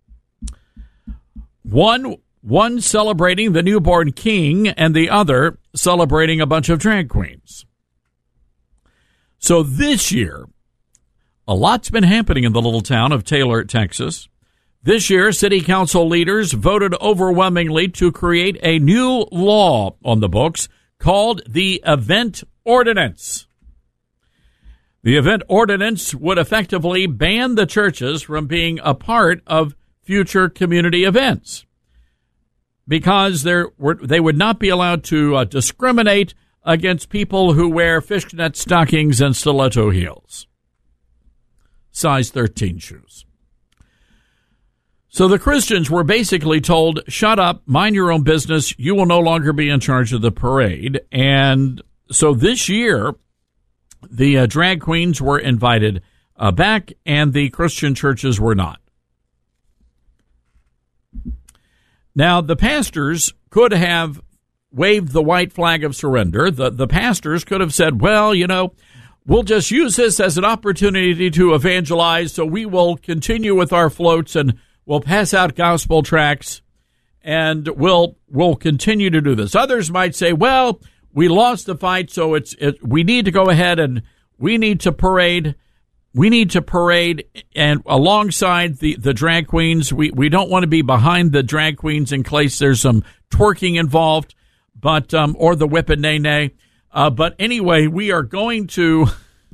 One celebrating the newborn king, and the other celebrating a bunch of drag queens. So this year, a lot's been happening in the little town of Taylor, Texas. This year, city council leaders voted overwhelmingly to create a new law on the books called the Event Ordinance. The Event Ordinance would effectively ban the churches from being a part of future community events because they would not be allowed to discriminate against people who wear fishnet stockings and stiletto heels, size 13 shoes. So the Christians were basically told, shut up, mind your own business, you will no longer be in charge of the parade. And so this year, the drag queens were invited back, and the Christian churches were not. Now, the pastors could have waved the white flag of surrender. The pastors could have said, well, we'll just use this as an opportunity to evangelize, so we will continue with our floats and we'll pass out gospel tracts, and we'll continue to do this. Others might say, well, we lost the fight, so we need to go ahead and we need to parade. We need to parade and alongside the drag queens. We don't want to be behind the drag queens in case there's some twerking involved, but or the whip and nay. But anyway, we are going to.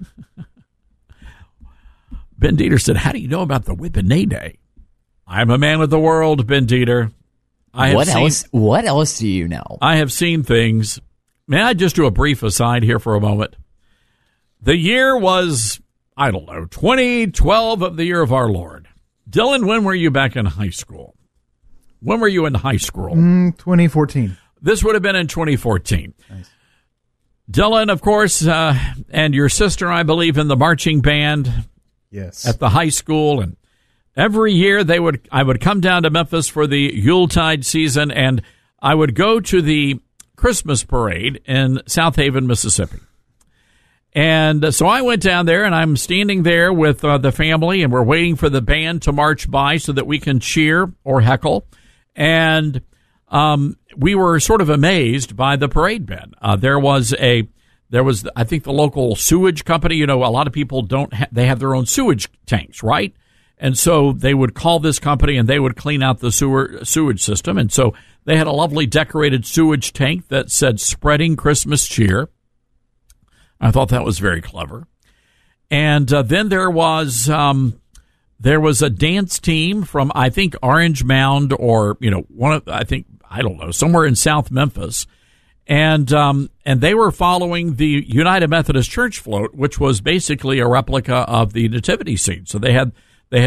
Ben Dieter said, "How do you know about the whip and nay?" I'm a man of the world, Ben Dieter. What else do you know? I have seen things. May I just do a brief aside here for a moment? The year was, 2012 of the year of our Lord. Dylan, when were you back in high school? When were you in high school? 2014. This would have been in 2014. Nice. Dylan, of course, and your sister, I believe, in the marching band. Yes. At the high school, and every year I would come down to Memphis for the Yuletide season, and I would go to the Christmas parade in South Haven, Mississippi. And so I went down there, and I'm standing there with the family, and we're waiting for the band to march by so that we can cheer or heckle. And we were sort of amazed by the parade bed. There was, I think, the local sewage company. A lot of people they have their own sewage tanks, right? And so they would call this company, and they would clean out the sewage system. And so they had a lovely decorated sewage tank that said "Spreading Christmas Cheer." I thought that was very clever. And then there was a dance team from, I think, Orange Mound or somewhere in South Memphis, and they were following the United Methodist Church float, which was basically a replica of the nativity scene. So they had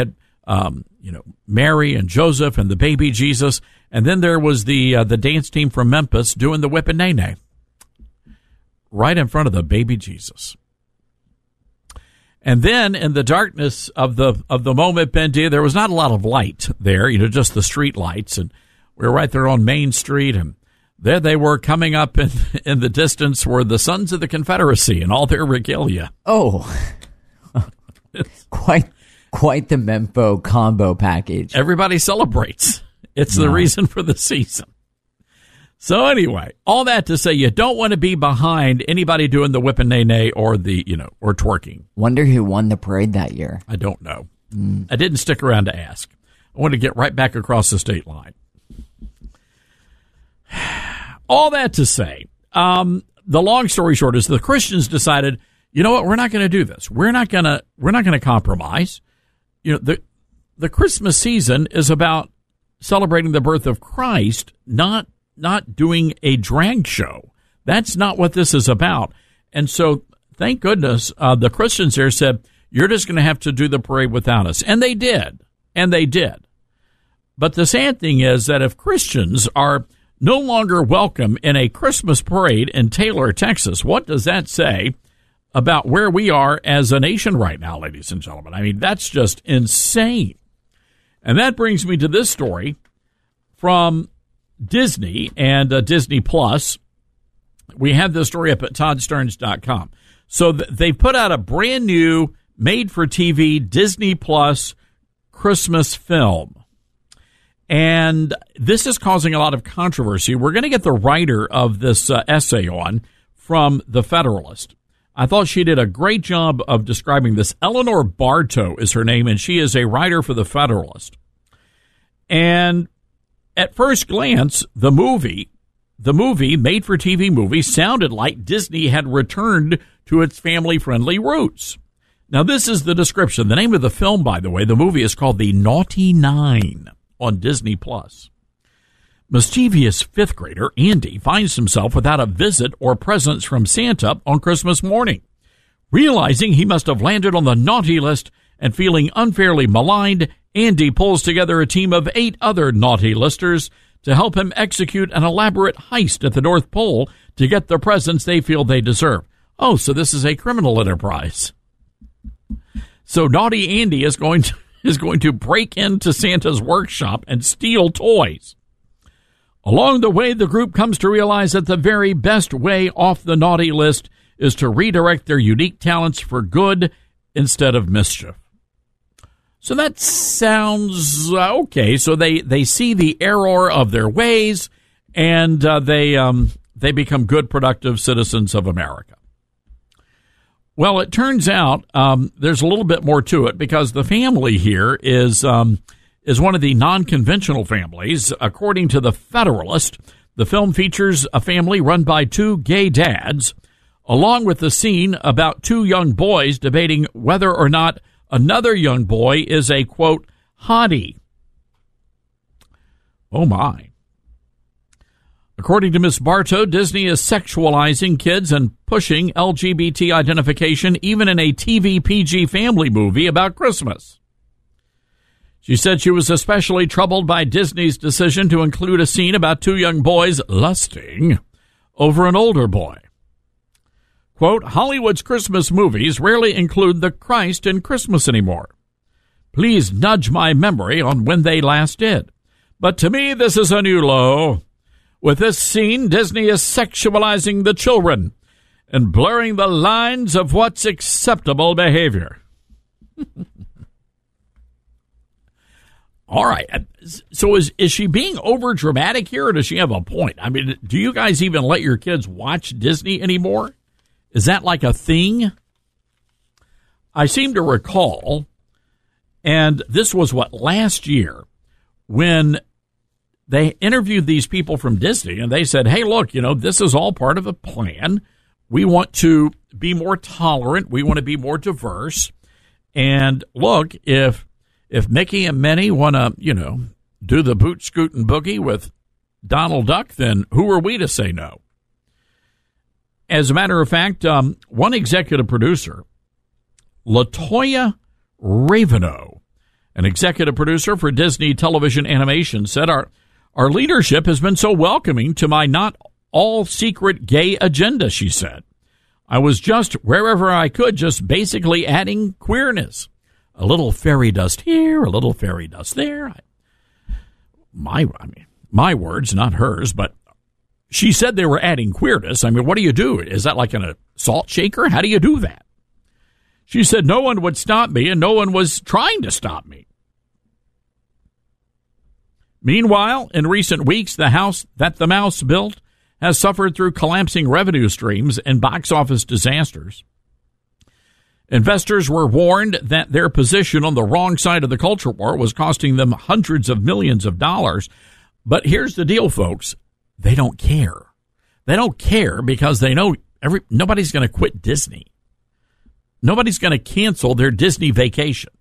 Mary and Joseph and the baby Jesus, and then there was the dance team from Memphis doing the whip and nay right in front of the baby Jesus. And then in the darkness of the moment, Ben D, there was not a lot of light there, just the street lights, and we were right there on Main Street, and there they were coming up in the distance were the Sons of the Confederacy and all their regalia. Oh, quite the Mempo combo package. Everybody celebrates. It's the reason for the season. So anyway, all that to say, you don't want to be behind anybody doing the whip and nay or the, or twerking. Wonder who won the parade that year. I don't know. I didn't stick around to ask. I wanted to get right back across the state line. All that to say, the long story short is the Christians decided, you know what, we're not going to do this. We're not going to compromise. The Christmas season is about celebrating the birth of Christ, not doing a drag show. That's not what this is about. And so, thank goodness, the Christians there said, you're just going to have to do the parade without us. And they did. But the sad thing is that if Christians are no longer welcome in a Christmas parade in Taylor, Texas, what does that say about where we are as a nation right now, ladies and gentlemen? I mean, that's just insane. And that brings me to this story from Disney and Disney Plus. We have this story up at toddsterns.com. So they put out a brand new made-for-TV Disney Plus Christmas film. And this is causing a lot of controversy. We're going to get the writer of this essay on from The Federalist. I thought she did a great job of describing this. Eleanor Bartow is her name, and she is a writer for The Federalist. And at first glance, the movie, made-for-TV movie, sounded like Disney had returned to its family-friendly roots. Now, this is the description. The name of the film, by the way, the movie is called The Naughty Nine on Disney+. Mischievous fifth grader Andy finds himself without a visit or presents from Santa on Christmas morning. Realizing he must have landed on the naughty list and feeling unfairly maligned, Andy pulls together a team of 8 other naughty listers to help him execute an elaborate heist at the North Pole to get the presents they feel they deserve. Oh, so this is a criminal enterprise. So naughty Andy is going to break into Santa's workshop and steal toys. Along the way, the group comes to realize that the very best way off the naughty list is to redirect their unique talents for good instead of mischief. So that sounds okay. So they see the error of their ways, and they become good, productive citizens of America. Well, it turns out there's a little bit more to it, because the family here is one of the non-conventional families. According to The Federalist, the film features a family run by 2 gay dads, along with the scene about 2 young boys debating whether or not another young boy is a, quote, hottie. Oh, my. According to Ms. Bartow, Disney is sexualizing kids and pushing LGBT identification even in a TV PG family movie about Christmas. She said she was especially troubled by Disney's decision to include a scene about 2 young boys lusting over an older boy. Quote, Hollywood's Christmas movies rarely include the Christ in Christmas anymore. Please nudge my memory on when they last did. But to me, this is a new low. With this scene, Disney is sexualizing the children and blurring the lines of what's acceptable behavior. All right. So is she being over dramatic here, or does she have a point? I mean, do you guys even let your kids watch Disney anymore? Is that like a thing? I seem to recall, and this was last year, when they interviewed these people from Disney, and they said, hey, look, this is all part of a plan. We want to be more tolerant. We want to be more diverse. And look, if Mickey and Minnie want to, do the boot, scoot, and boogie with Donald Duck, then who are we to say no? As a matter of fact, one executive producer, LaToya Raveno, an executive producer for Disney Television Animation, said, Our leadership has been so welcoming to my not all secret gay agenda, she said. I was just, wherever I could, just basically adding queerness. A little fairy dust here, a little fairy dust there. My words, not hers, but she said they were adding queerness. I mean, what do you do? Is that like an salt shaker? How do you do that? She said no one would stop me, and no one was trying to stop me. Meanwhile, in recent weeks, the house that the mouse built has suffered through collapsing revenue streams and box office disasters. Investors were warned that their position on the wrong side of the culture war was costing them hundreds of millions of dollars. But here's the deal, folks. They don't care. They don't care because they know nobody's going to quit Disney. Nobody's going to cancel their Disney vacation.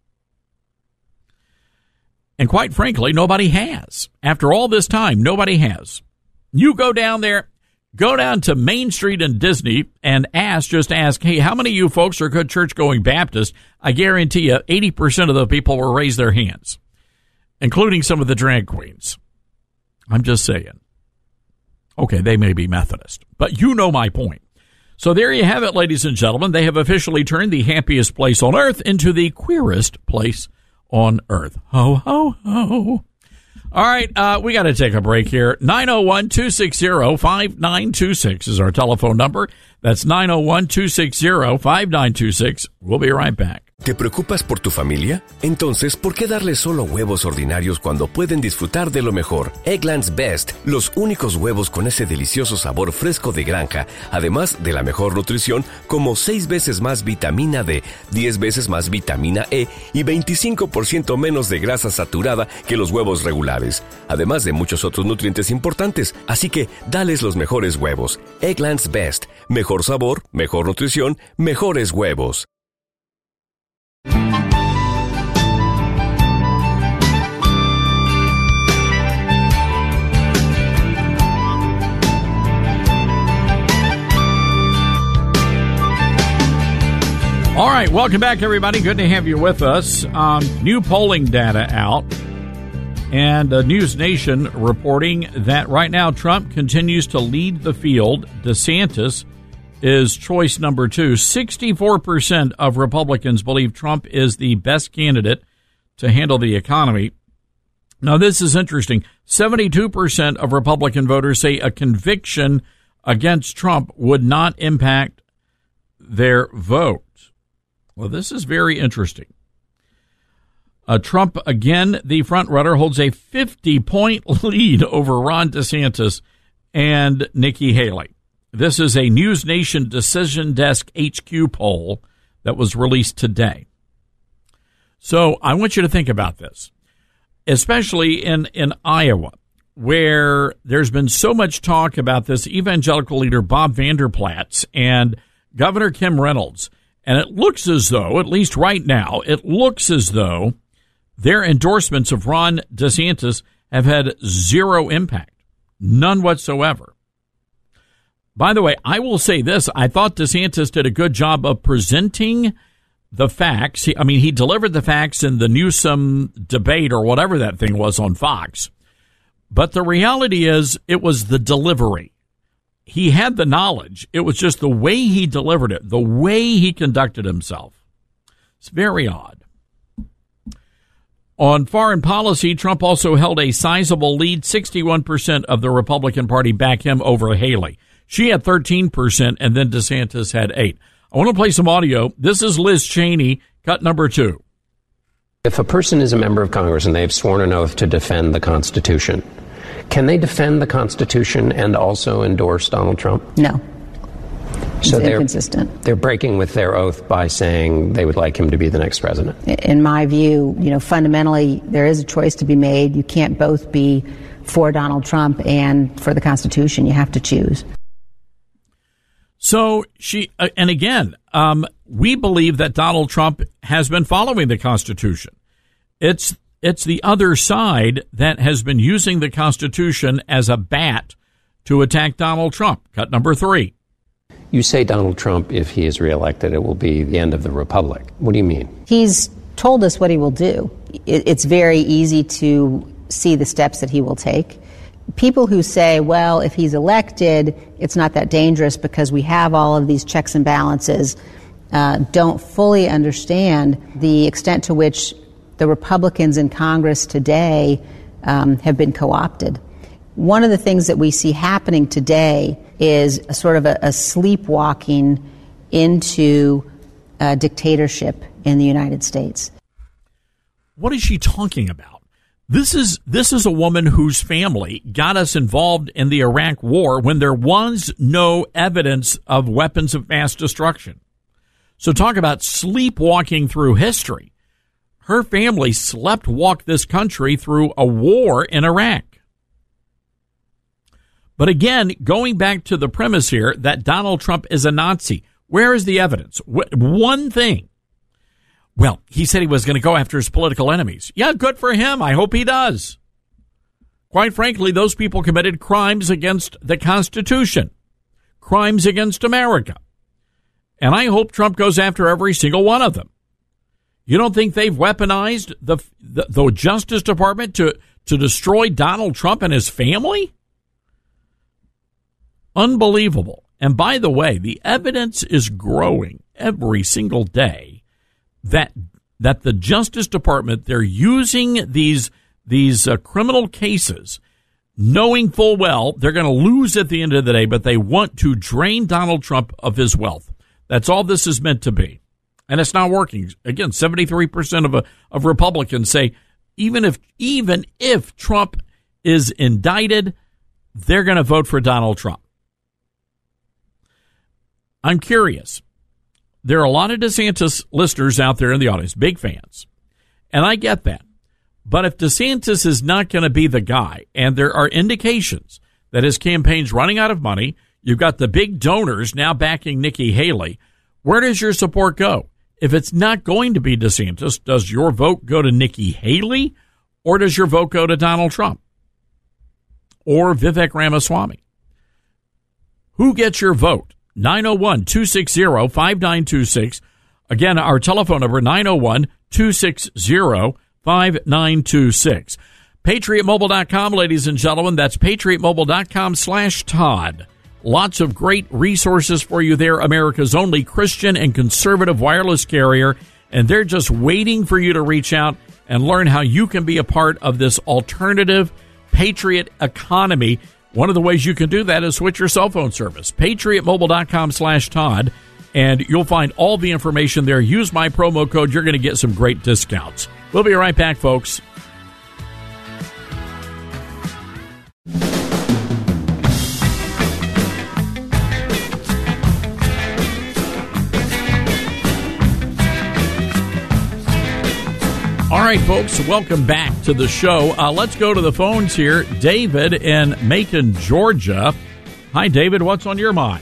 And quite frankly, nobody has. After all this time, nobody has. You go down there, go down to Main Street in Disney and ask, hey, how many of you folks are good church-going Baptists? I guarantee you 80% of the people will raise their hands, including some of the drag queens. I'm just saying. Okay, they may be Methodist, but you know my point. So there you have it, ladies and gentlemen. They have officially turned the happiest place on earth into the queerest place on earth. Ho, ho, ho. All right, we got to take a break here. 901-260-5926 is our telephone number. That's 901-260-5926. We'll be right back. ¿Te preocupas por tu familia? Entonces, ¿por qué darles solo huevos ordinarios cuando pueden disfrutar de lo mejor? Eggland's Best, los únicos huevos con ese delicioso sabor fresco de granja, además de la mejor nutrición, como 6 veces más vitamina D, 10 veces más vitamina E y 25% menos de grasa saturada que los huevos regulares, además de muchos otros nutrientes importantes. Así que, dales los mejores huevos. Eggland's Best, mejor sabor, mejor nutrición, mejores huevos. All right, welcome back, everybody. Good to have you with us. New polling data out, and News Nation reporting that right now Trump continues to lead the field. DeSantis is choice number 2. 64% of Republicans believe Trump is the best candidate to handle the economy. Now, this is interesting. 72% of Republican voters say a conviction against Trump would not impact their vote. Well, this is very interesting. Trump, again, the front-runner, holds a 50-point lead over Ron DeSantis and Nikki Haley. This is a News Nation Decision Desk HQ poll that was released today. So I want you to think about this, especially in Iowa, where there's been so much talk about this evangelical leader, Bob Vander Plaats, and Governor Kim Reynolds. And it looks as though, at least right now, it looks as though their endorsements of Ron DeSantis have had zero impact, none whatsoever. By the way, I will say this. I thought DeSantis did a good job of presenting the facts. He delivered the facts in the Newsom debate or whatever that thing was on Fox. But the reality is it was the delivery. He had the knowledge. It was just the way he delivered it, the way he conducted himself. It's very odd. On foreign policy, Trump also held a sizable lead. 61% of the Republican Party back him over Haley. She had 13%, and then DeSantis had 8%. I want to play some audio. This is Liz Cheney, cut number 2. If a person is a member of Congress and they've sworn an oath to defend the Constitution, can they defend the Constitution and also endorse Donald Trump? No. So it's inconsistent. They're breaking with their oath by saying they would like him to be the next president. In my view, fundamentally, there is a choice to be made. You can't both be for Donald Trump and for the Constitution. You have to choose. So and again, we believe that Donald Trump has been following the Constitution. It's the other side that has been using the Constitution as a bat to attack Donald Trump. Cut number 3. You say Donald Trump, if he is reelected, it will be the end of the republic. What do you mean? He's told us what he will do. It's very easy to see the steps that he will take. People who say, well, if he's elected, it's not that dangerous because we have all of these checks and balances, don't fully understand the extent to which the Republicans in Congress today have been co-opted. One of the things that we see happening today is a sort of a sleepwalking into dictatorship in the United States. What is she talking about? This is a woman whose family got us involved in the Iraq War when there was no evidence of weapons of mass destruction. So talk about sleepwalking through history. Her family slept-walked this country through a war in Iraq. But again, going back to the premise here that Donald Trump is a Nazi, where is the evidence? One thing. Well, he said he was going to go after his political enemies. Yeah, good for him. I hope he does. Quite frankly, those people committed crimes against the Constitution, crimes against America. And I hope Trump goes after every single one of them. You don't think they've weaponized the Justice Department to destroy Donald Trump and his family? Unbelievable. And by the way, the evidence is growing every single day that the Justice Department, they're using these criminal cases knowing full well they're going to lose at the end of the day, but they want to drain Donald Trump of his wealth. That's all this is meant to be. And it's not working. Again, 73% of Republicans say even if Trump is indicted, they're going to vote for Donald Trump. I'm curious. There are a lot of DeSantis listeners out there in the audience, big fans. And I get that. But if DeSantis is not going to be the guy, and there are indications that his campaign's running out of money, you've got the big donors now backing Nikki Haley, where does your support go? If it's not going to be DeSantis, does your vote go to Nikki Haley, or does your vote go to Donald Trump or Vivek Ramaswamy? Who gets your vote? 901-260-5926. Again, our telephone number, 901-260-5926. PatriotMobile.com, ladies and gentlemen. That's PatriotMobile.com/Todd. Lots of great resources for you there. America's only Christian and conservative wireless carrier. And they're just waiting for you to reach out and learn how you can be a part of this alternative patriot economy. One of the ways you can do that is switch your cell phone service. PatriotMobile.com/Todd. And you'll find all the information there. Use my promo code. You're going to get some great discounts. We'll be right back, folks. All right, folks, welcome back to the show. Let's go to the phones here. David in Macon, Georgia. Hi, David. What's on your mind?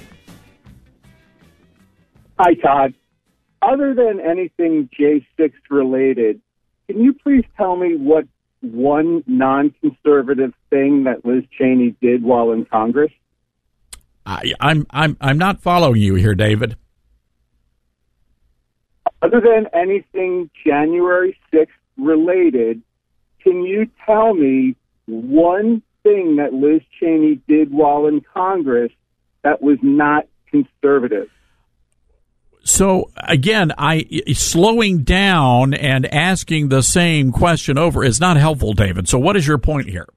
Hi, Todd. Other than anything J6 related, can you please tell me what one non-conservative thing that Liz Cheney did while in Congress? I'm not following you here, David. Other than anything January 6th related, can you tell me one thing that Liz Cheney did while in Congress that was not conservative? So, again, slowing down and asking the same question over is not helpful, David. So what is your point here?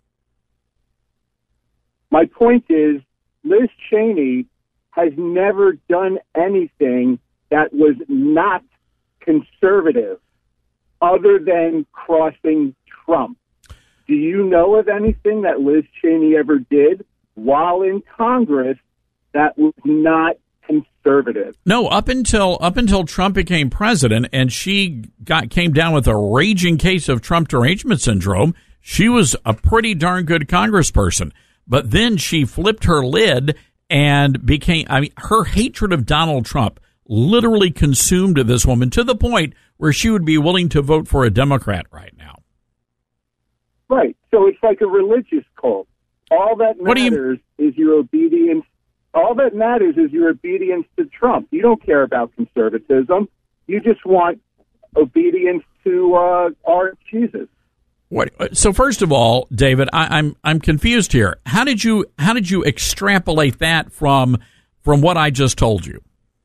My point is Liz Cheney has never done anything that was not conservative other than crossing Trump. Do you know of anything that Liz Cheney ever did while in Congress that was not conservative? No, up until Trump became president and she came down with a raging case of Trump derangement syndrome, she was a pretty darn good congressperson. But then she flipped her lid and became, her hatred of Donald Trump literally consumed this woman to the point where she would be willing to vote for a Democrat right now. Right. So it's like a religious cult. All that matters is your obedience. All that matters is your obedience to Trump. You don't care about conservatism. You just want obedience to our Jesus. What? So first of all, David, I'm confused here. How did you extrapolate that from what I just told you?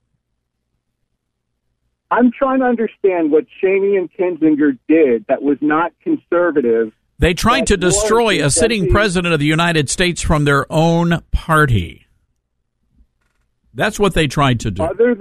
I'm trying to understand what Cheney and Kinzinger did that was not conservative. They tried to destroy a sitting president of the United States from their own party. That's what they tried to do.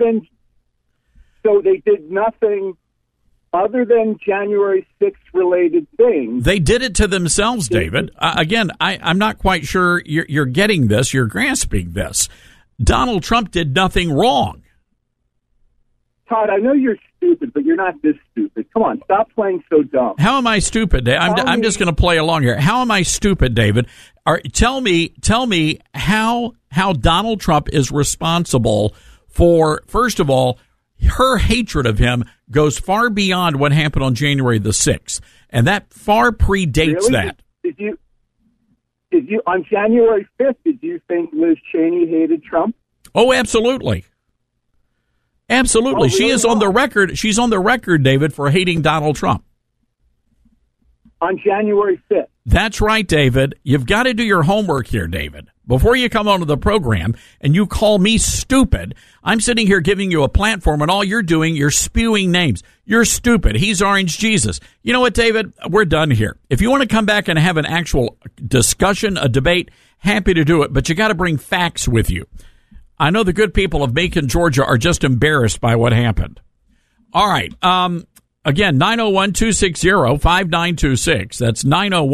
So they did nothing other than January 6th related things. They did it to themselves, David. Again, I'm not quite sure you're getting this. You're grasping this. Donald Trump did nothing wrong. Todd, I know you're stupid, but you're not this stupid. Come on, stop playing so dumb. How am I stupid? I'm just going to play along here. How am I stupid, David? Tell me how Donald Trump is responsible for, first of all, her hatred of him goes far beyond what happened on January the 6th, and that far predates that. Did you on January 5th? Did you think Liz Cheney hated Trump? Oh, absolutely. Absolutely. She is on the record. She's on the record, David, for hating Donald Trump. On January 5th. That's right, David. You've got to do your homework here, David. Before you come onto the program and you call me stupid, I'm sitting here giving you a platform, and all you're doing, you're spewing names. You're stupid. He's Orange Jesus. You know what, David? We're done here. If you want to come back and have an actual discussion, a debate, happy to do it, but you got to bring facts with you. I know the good people of Macon, Georgia are just embarrassed by what happened. All right. Again, 901-260-5926. That's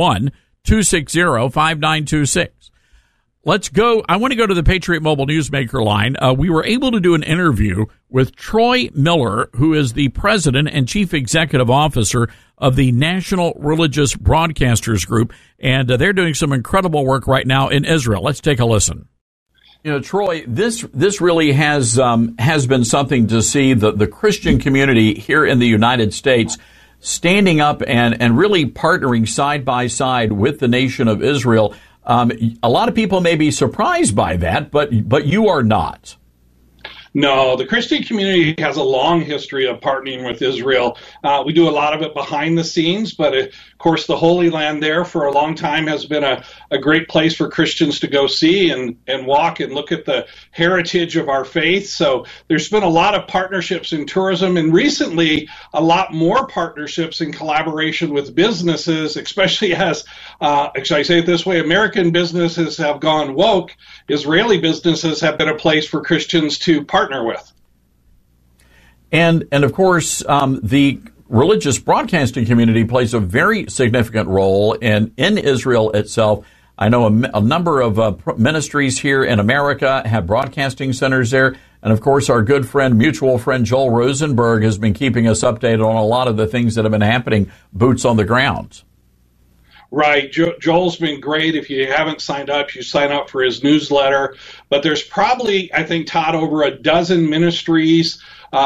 901-260-5926. Let's go. I want to go to the Patriot Mobile Newsmaker line. We were able to do an interview with Troy Miller, who is the president and chief executive officer of the National Religious Broadcasters Group, and they're doing some incredible work right now in Israel. Let's take a listen. You know, Troy, this really has been something to see the Christian community here in the United States standing up and really partnering side by side with the nation of Israel. A lot of people may be surprised by that, but you are not. No, the Christian community has a long history of partnering with Israel. We do a lot of it behind the scenes, but of course the Holy Land there for a long time has been a great place for Christians to go see and walk and look at the heritage of our faith. So there's been a lot of partnerships in tourism, and recently a lot more partnerships in collaboration with businesses, especially as, should I say it this way, American businesses have gone woke. Israeli businesses have been a place for Christians to partner with. And of course, the religious broadcasting community plays a very significant role in Israel itself. I know a number of ministries here in America have broadcasting centers there. And of course, our good friend, mutual friend, Joel Rosenberg has been keeping us updated on a lot of the things that have been happening, boots on the ground. Right. Joel's been great. If you haven't signed up, you sign up for his newsletter. But there's probably, I think, Todd, over a dozen ministries,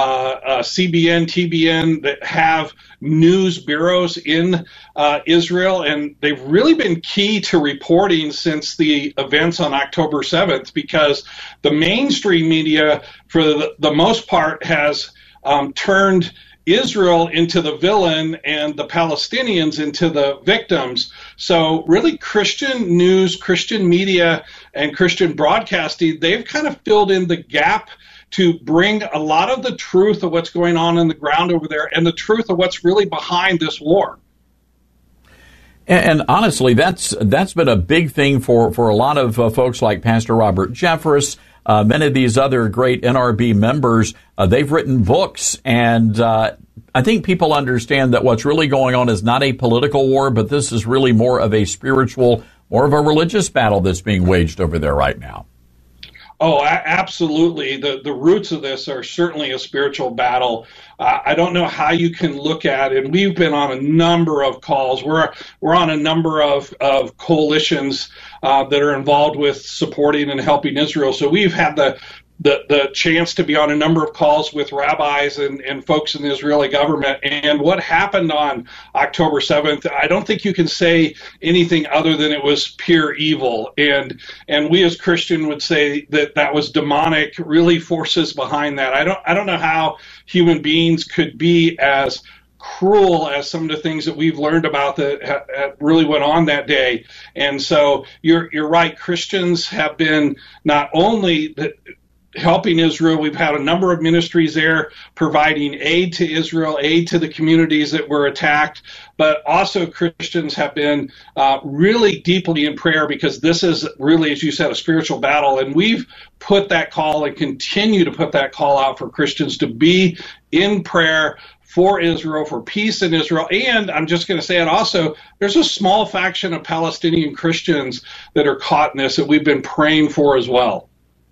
CBN, TBN, that have news bureaus in Israel. And they've really been key to reporting since the events on October 7th, because the mainstream media, for the most part, has turned Israel into the villain and the Palestinians into the victims. So really Christian news, Christian media, and Christian broadcasting, they've kind of filled in the gap to bring a lot of the truth of what's going on the ground over there and the truth of what's really behind this war. And honestly, that's been a big thing for a lot of folks like Pastor Robert Jeffress, many of these other great NRB members. They've written books, and I think people understand that what's really going on is not a political war, but this is really more of a spiritual, more of a religious battle that's being waged over there right now. Oh, absolutely. The roots of this are certainly a spiritual battle. I don't know how you can look at it. And we've been on a number of calls. We're on a number of coalitions that are involved with supporting and helping Israel. So we've had the chance to be on a number of calls with rabbis and folks in the Israeli government. And what happened on October 7th, I don't think you can say anything other than it was pure evil. And we as Christian would say that was demonic, really forces behind that. I don't know how human beings could be as cruel as some of the things that we've learned about that really went on that day. And so you're right. Christians have been not only helping Israel. We've had a number of ministries there providing aid to Israel, aid to the communities that were attacked, but also Christians have been really deeply in prayer, because this is really, as you said, a spiritual battle. And we've put that call and continue to put that call out for Christians to be in prayer for Israel, for peace in Israel. And I'm just going to say it also, there's a small faction of Palestinian Christians that are caught in this that we've been praying for as well.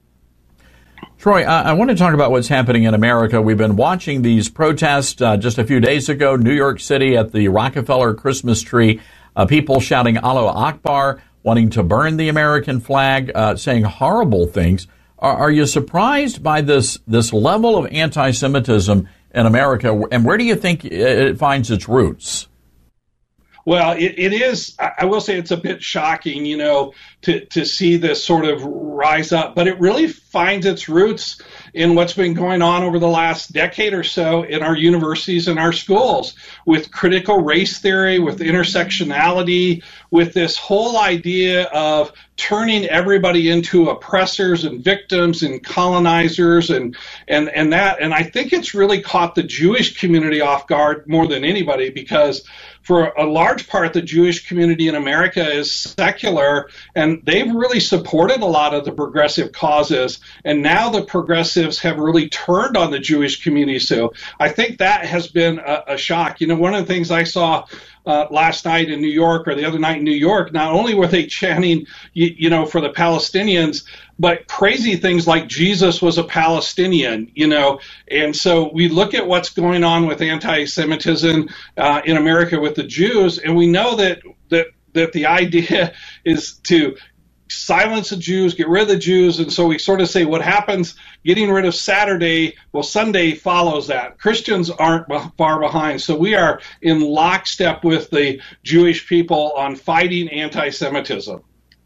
Troy, I want to talk about what's happening in America. We've been watching these protests just a few days ago, New York City at the Rockefeller Christmas tree, people shouting Allahu Akbar, wanting to burn the American flag, saying horrible things. Are you surprised by this level of anti-Semitism in America, and where do you think it finds its roots? Well, it is, I will say it's a bit shocking, to see this sort of rise up, but it really finds its roots in what's been going on over the last decade or so in our universities and our schools with critical race theory, with intersectionality, with this whole idea of turning everybody into oppressors and victims and colonizers and that. And I think it's really caught the Jewish community off guard more than anybody, because for a large part, the Jewish community in America is secular, and they've really supported a lot of the progressive causes. And now the progressives have really turned on the Jewish community. So I think that has been a shock. You know, one of the things I saw last night in New York, or the other night in New York, not only were they chanting, you know, for the Palestinians, but crazy things like Jesus was a Palestinian, you know. And so we look at what's going on with anti-Semitism in America with the Jews, and we know that the idea is to silence the Jews, get rid of the Jews. And so we sort of say what happens getting rid of Saturday, well, Sunday follows that. Christians aren't far behind. So we are in lockstep with the Jewish people on fighting anti-Semitism.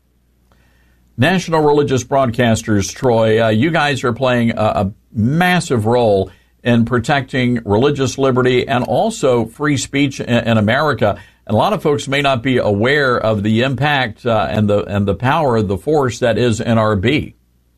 National Religious Broadcasters, Troy, you guys are playing a massive role in protecting religious liberty and also free speech in America. And a lot of folks may not be aware of the impact and the power of the force that is NRB.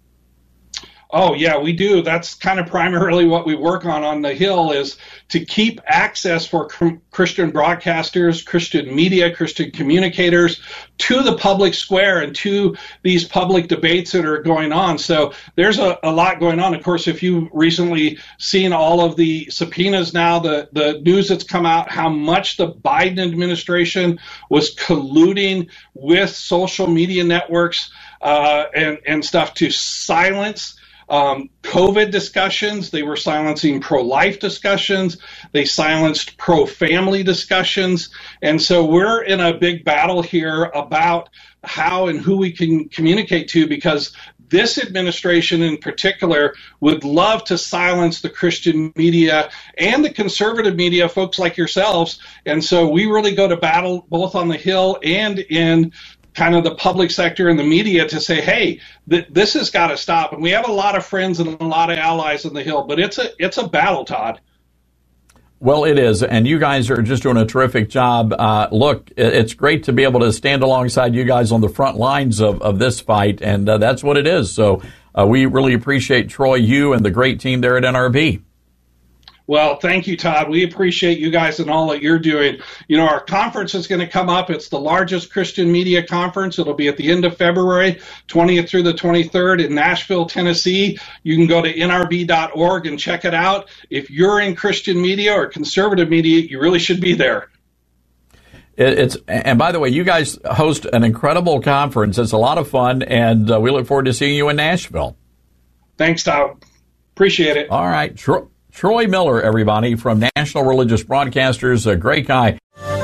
Oh, yeah, we do. That's kind of primarily what we work on the Hill, is to keep access for Christian broadcasters, Christian media, Christian communicators to the public square and to these public debates that are going on. So there's a lot going on. Of course, if you've recently seen all of the subpoenas now, the news that's come out, how much the Biden administration was colluding with social media networks and stuff to silence COVID discussions. They were silencing pro-life discussions. They silenced pro-family discussions. And so we're in a big battle here about how and who we can communicate to, because this administration in particular would love to silence the Christian media and the conservative media, folks like yourselves. And so we really go to battle both on the Hill and in kind of the public sector and the media to say, hey, this has got to stop. And we have a lot of friends and a lot of allies on the Hill, but it's a battle, Todd. Well, it is, and you guys are just doing a terrific job. Look, it's great to be able to stand alongside you guys on the front lines of this fight, and that's what it is. So we really appreciate, Troy, you and the great team there at NRB. Well, thank you, Todd. We appreciate you guys and all that you're doing. You know, our conference is going to come up. It's the largest Christian media conference. It'll be at the end of February, 20th through the 23rd in Nashville, Tennessee. You can go to nrb.org and check it out. If you're in Christian media or conservative media, you really should be there. And by the way, you guys host an incredible conference. It's a lot of fun, and we look forward to seeing you in Nashville. Thanks, Todd. Appreciate it. All right. Troy Miller, everybody, from National Religious Broadcasters, a great guy.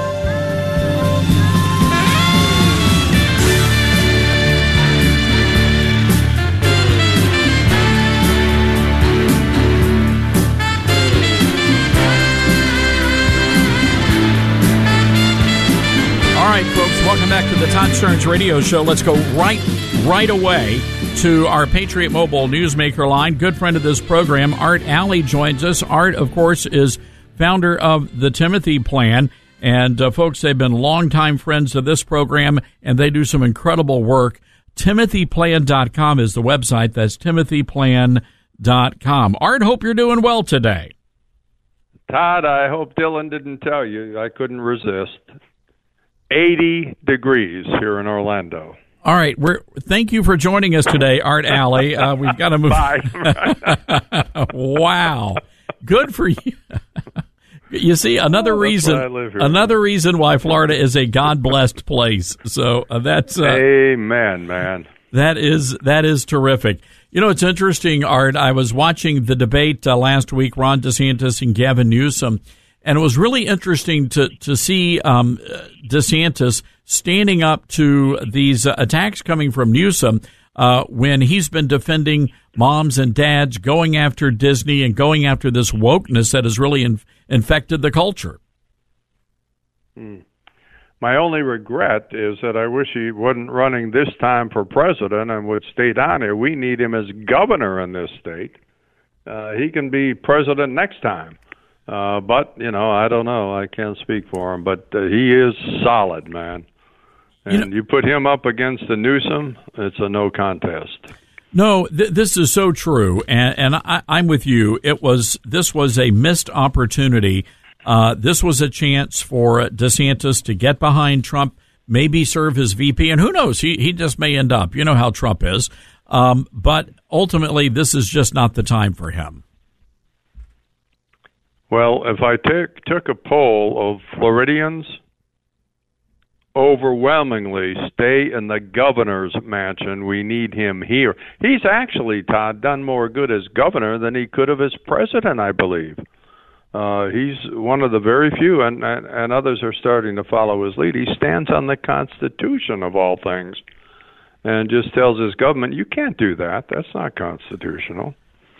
All right, folks, welcome back to the Todd Starnes Radio Show. Let's go right away to our Patriot Mobile Newsmaker line. Good friend of this program, Art Alley, joins us. Art, of course, is founder of the Timothy Plan. And, folks, they've been longtime friends of this program, and they do some incredible work. TimothyPlan.com is the website. That's TimothyPlan.com. Art, hope you're doing well today. Todd, I hope Dylan didn't tell you. I couldn't resist. 80 degrees here in Orlando. All right, thank you for joining us today, Art Alley. We've got to move. Bye. Wow, good for you. You see, another reason why Florida is a God-blessed place. So that's amen, man. That is terrific. You know, it's interesting, Art. I was watching the debate last week, Ron DeSantis and Gavin Newsom, and it was really interesting to see DeSantis standing up to these attacks coming from Newsom when he's been defending moms and dads, going after Disney and going after this wokeness that has really infected the culture. My only regret is that I wish he wasn't running this time for president and would stay down here. We need him as governor in this state. he can be president next time. But, I don't know. I can't speak for him. But he is solid, man. And you put him up against the Newsom, it's a no contest. No, this is so true, and I'm with you. This was a missed opportunity. This was a chance for DeSantis to get behind Trump, maybe serve as VP, and who knows, he just may end up. You know how Trump is. But ultimately, this is just not the time for him. Well, if I took a poll of Floridians, overwhelmingly stay in the governor's mansion. We need him here. He's actually, Todd, done more good as governor than he could have as president, I believe. He's one of the very few, and others are starting to follow his lead. He stands on the Constitution of all things and just tells his government, you can't do that. That's not constitutional.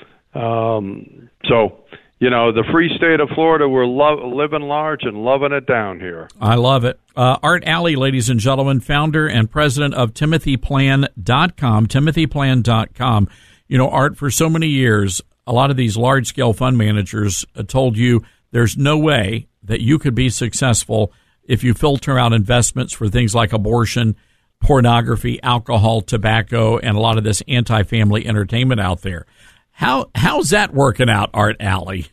The free state of Florida, we're living large and loving it down here. I love it. Art Alley, ladies and gentlemen, founder and president of TimothyPlan.com, TimothyPlan.com. Art, for so many years, a lot of these large-scale fund managers told you there's no way that you could be successful if you filter out investments for things like abortion, pornography, alcohol, tobacco, and a lot of this anti-family entertainment out there. How's that working out, Art Alley?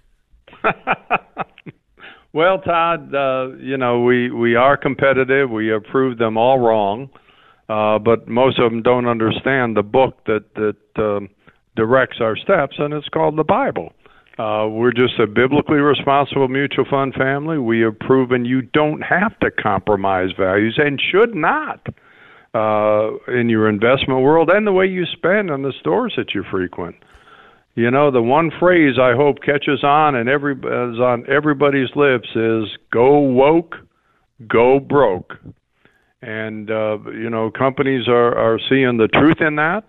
Well, Todd, we are competitive. We have proved them all wrong, but most of them don't understand the book that directs our steps, and it's called the Bible. We're just a biblically responsible mutual fund family. We have proven you don't have to compromise values and should not in your investment world and the way you spend in the stores that you frequent. The one phrase I hope catches on and is on everybody's lips is go woke, go broke. And, companies are seeing the truth in that.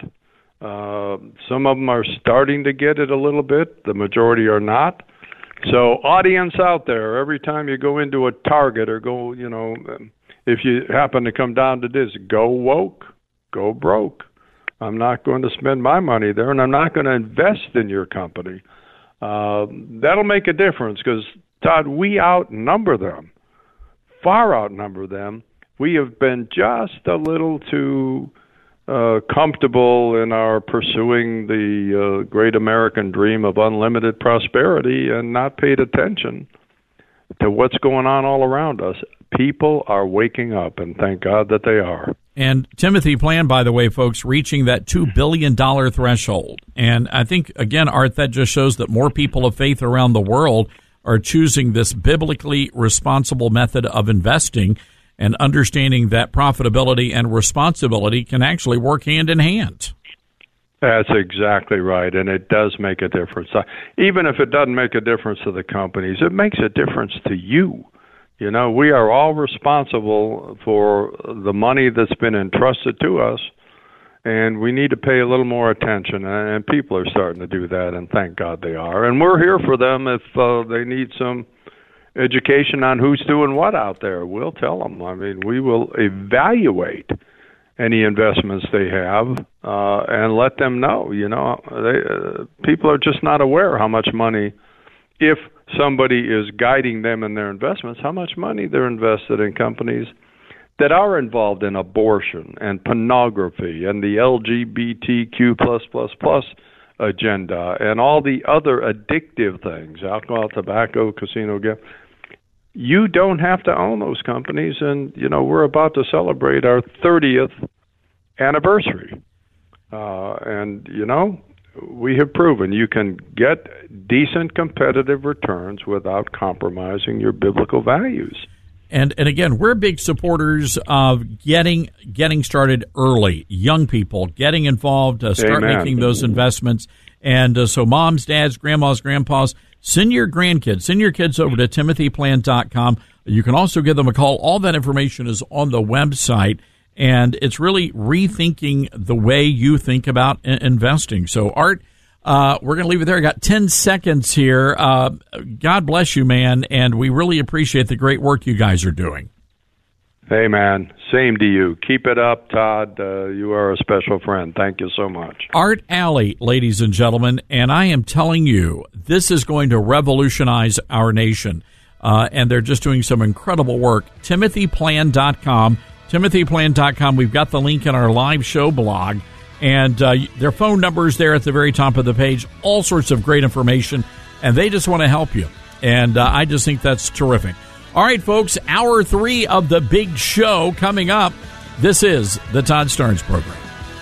Some of them are starting to get it a little bit. The majority are not. So audience out there, every time you go into a Target or go, if you happen to come down to this, go woke, go broke. I'm not going to spend my money there, and I'm not going to invest in your company. That'll make a difference because, Todd, we outnumber them, far outnumber them. We have been just a little too comfortable in our pursuing the great American dream of unlimited prosperity and not paid attention to what's going on all around us. People are waking up, and thank God that they are. And Timothy Plan, by the way, folks, reaching that $2 billion threshold. And I think, again, Art, that just shows that more people of faith around the world are choosing this biblically responsible method of investing and understanding that profitability and responsibility can actually work hand in hand. That's exactly right, and it does make a difference. Even if it doesn't make a difference to the companies, it makes a difference to you. We are all responsible for the money that's been entrusted to us, and we need to pay a little more attention, and people are starting to do that, and thank God they are. And we're here for them if they need some education on who's doing what out there. We'll tell them. We will evaluate any investments they have and let them know. People are just not aware how much money, if somebody is guiding them in their investments, how much money they're invested in companies that are involved in abortion and pornography and the LGBTQ++ agenda and all the other addictive things, alcohol, tobacco, casino, gambling. You don't have to own those companies, and, we're about to celebrate our 30th anniversary. We have proven you can get decent competitive returns without compromising your biblical values. And again, we're big supporters of getting started early, young people getting involved, start Amen. Making those investments. And so moms, dads, grandmas, grandpas, send your grandkids, send your kids over to TimothyPlan.com. You can also give them a call. All that information is on the website. And it's really rethinking the way you think about investing. So, Art, we're going to leave it there. I got 10 seconds here. God bless you, man, and we really appreciate the great work you guys are doing. Hey, man. Same to you. Keep it up, Todd. You are a special friend. Thank you so much. Art Alley, ladies and gentlemen, and I am telling you, this is going to revolutionize our nation. And they're just doing some incredible work. TimothyPlan.com. TimothyPlan.com. We've got the link in our live show blog. And their phone number's there at the very top of the page. All sorts of great information. And they just want to help you. And I just think that's terrific. All right, folks, hour 3 of the big show coming up. This is the Todd Starnes Program.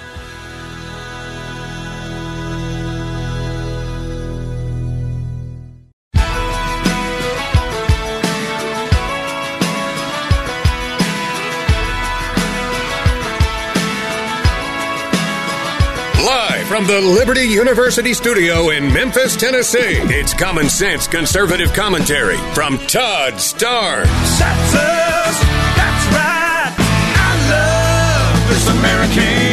From the Liberty University studio in Memphis, Tennessee, it's Common Sense Conservative Commentary from Todd Starnes. That's us. That's right. I love this American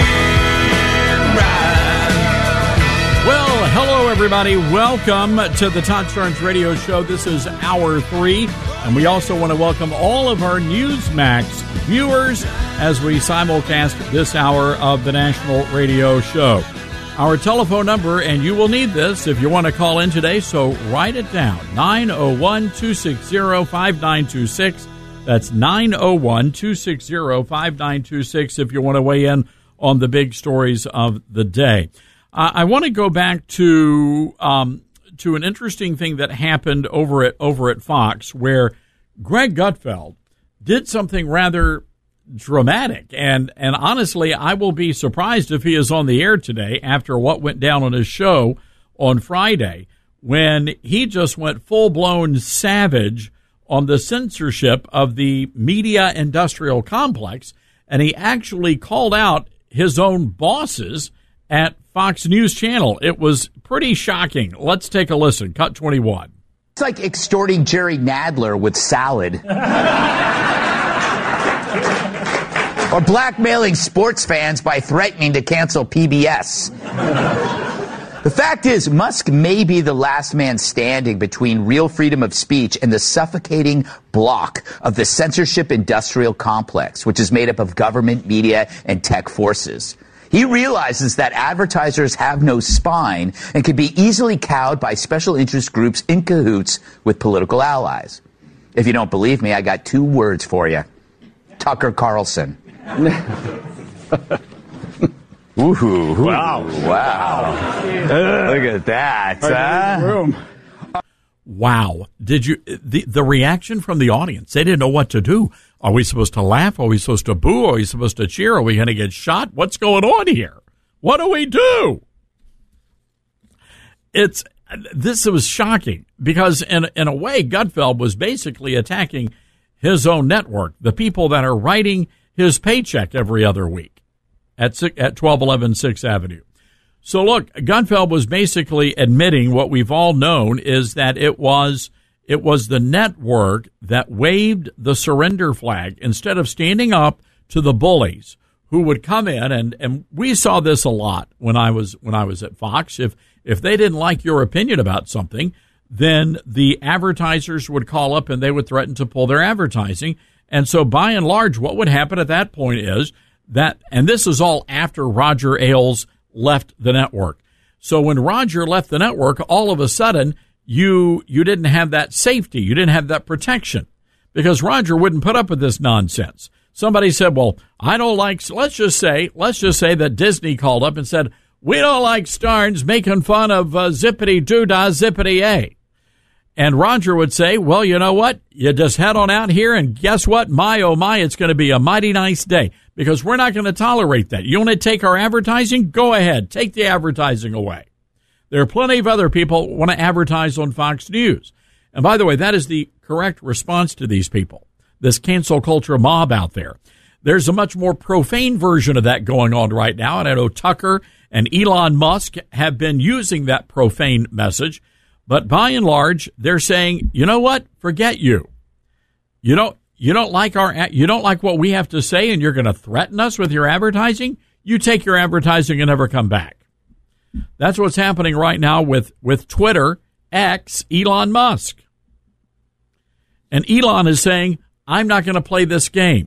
ride. Well, hello, everybody. Welcome to the Todd Starnes Radio Show. This is hour 3, and we also want to welcome all of our Newsmax viewers as we simulcast this hour of the National Radio Show. Our telephone number, and you will need this if you want to call in today, so write it down, 901-260-5926. That's 901-260-5926 if you want to weigh in on the big stories of the day. I want to go back to an interesting thing that happened over at Fox, where Greg Gutfeld did something rather dramatic, and honestly, I will be surprised if he is on the air today after what went down on his show on Friday, when he just went full-blown savage on the censorship of the media industrial complex, and he actually called out his own bosses at Fox News Channel. It was pretty shocking. Let's take a listen. Cut 21. It's like extorting Jerry Nadler with salad. Or blackmailing sports fans by threatening to cancel PBS. The fact is, Musk may be the last man standing between real freedom of speech and the suffocating block of the censorship industrial complex, which is made up of government, media, and tech forces. He realizes that advertisers have no spine and can be easily cowed by special interest groups in cahoots with political allies. If you don't believe me, I got 2 words for you. Tucker Carlson. Ooh, wow. Look at that. Wow. Did you the reaction from the audience? They didn't know what to do. Are we supposed to laugh? Are we supposed to boo? Are we supposed to cheer? Are we going to get shot? What's going on here? What do we do? This was shocking because in a way, Gutfeld was basically attacking his own network, the people that are writing his paycheck every other week at 1211 6th Avenue. So look, Gutfeld was basically admitting what we've all known is that it was the network that waved the surrender flag instead of standing up to the bullies who would come in, and we saw this a lot when I was at Fox. If they didn't like your opinion about something, then the advertisers would call up and they would threaten to pull their advertising. And so by and large, what would happen at that point is that, and this is all after Roger Ailes left the network. So when Roger left the network, all of a sudden, you didn't have that safety. You didn't have that protection because Roger wouldn't put up with this nonsense. Somebody said, well, I don't like, let's just say that Disney called up and said, we don't like Starnes making fun of zippity doodah zippity a. And Roger would say, well, you know what? You just head on out here, and guess what? My, oh, my, it's going to be a mighty nice day because we're not going to tolerate that. You want to take our advertising? Go ahead. Take the advertising away. There are plenty of other people who want to advertise on Fox News. And by the way, that is the correct response to these people, this cancel culture mob out there. There's a much more profane version of that going on right now, and I know Tucker and Elon Musk have been using that profane message. But by and large, they're saying, you know what? Forget you. You don't like what we have to say, and you're going to threaten us with your advertising? You take your advertising and never come back. That's what's happening right now with Twitter, X, Elon Musk. And Elon is saying, I'm not going to play this game.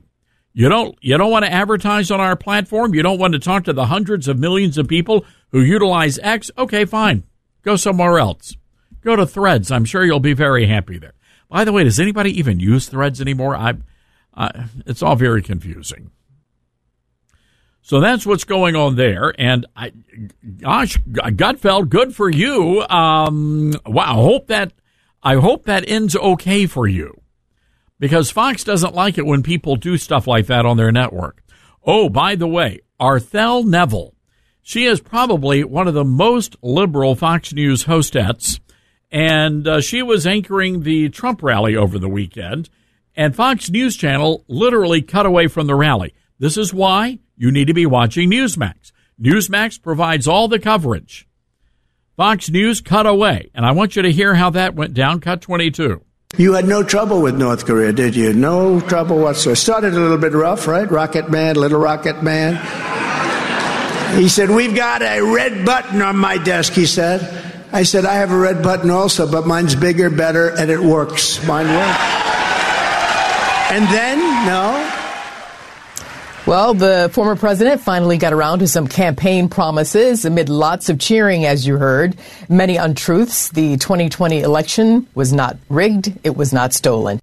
You don't want to advertise on our platform? You don't want to talk to the hundreds of millions of people who utilize X? Okay, fine. Go somewhere else. Go to Threads. I'm sure you'll be very happy there. By the way, does anybody even use Threads anymore? It's all very confusing. So that's what's going on there. And gosh, Gutfeld, good for you. Wow. I hope that ends okay for you. Because Fox doesn't like it when people do stuff like that on their network. Oh, by the way, Arthel Neville. She is probably one of the most liberal Fox News hostettes. And she was anchoring the Trump rally over the weekend. And Fox News Channel literally cut away from the rally. This is why you need to be watching Newsmax. Newsmax provides all the coverage. Fox News cut away. And I want you to hear how that went down. Cut 22. You had no trouble with North Korea, did you? No trouble whatsoever. Started a little bit rough, right? Rocket Man, little Rocket Man. He said, we've got a red button on my desk, he said. I said, I have a red button also, but mine's bigger, better, and it works. Mine works. And then, no. Well, the former president finally got around to some campaign promises amid lots of cheering, as you heard. Many untruths. The 2020 election was not rigged. It was not stolen.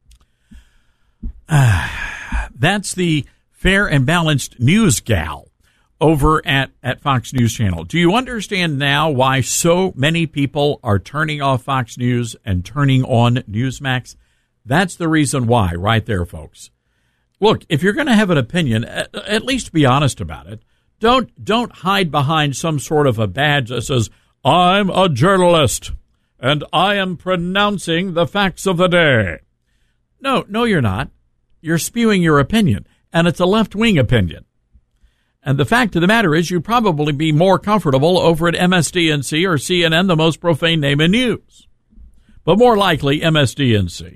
That's the fair and balanced news gal over at Fox News Channel. Do you understand now why so many people are turning off Fox News and turning on Newsmax? That's the reason why right there, folks. Look, if you're going to have an opinion, at least be honest about it. Don't hide behind some sort of a badge that says, I'm a journalist and I am pronouncing the facts of the day. No, you're not. You're spewing your opinion, and it's a left-wing opinion. And the fact of the matter is you'd probably be more comfortable over at MSDNC or CNN, the most profane name in news. But more likely MSDNC.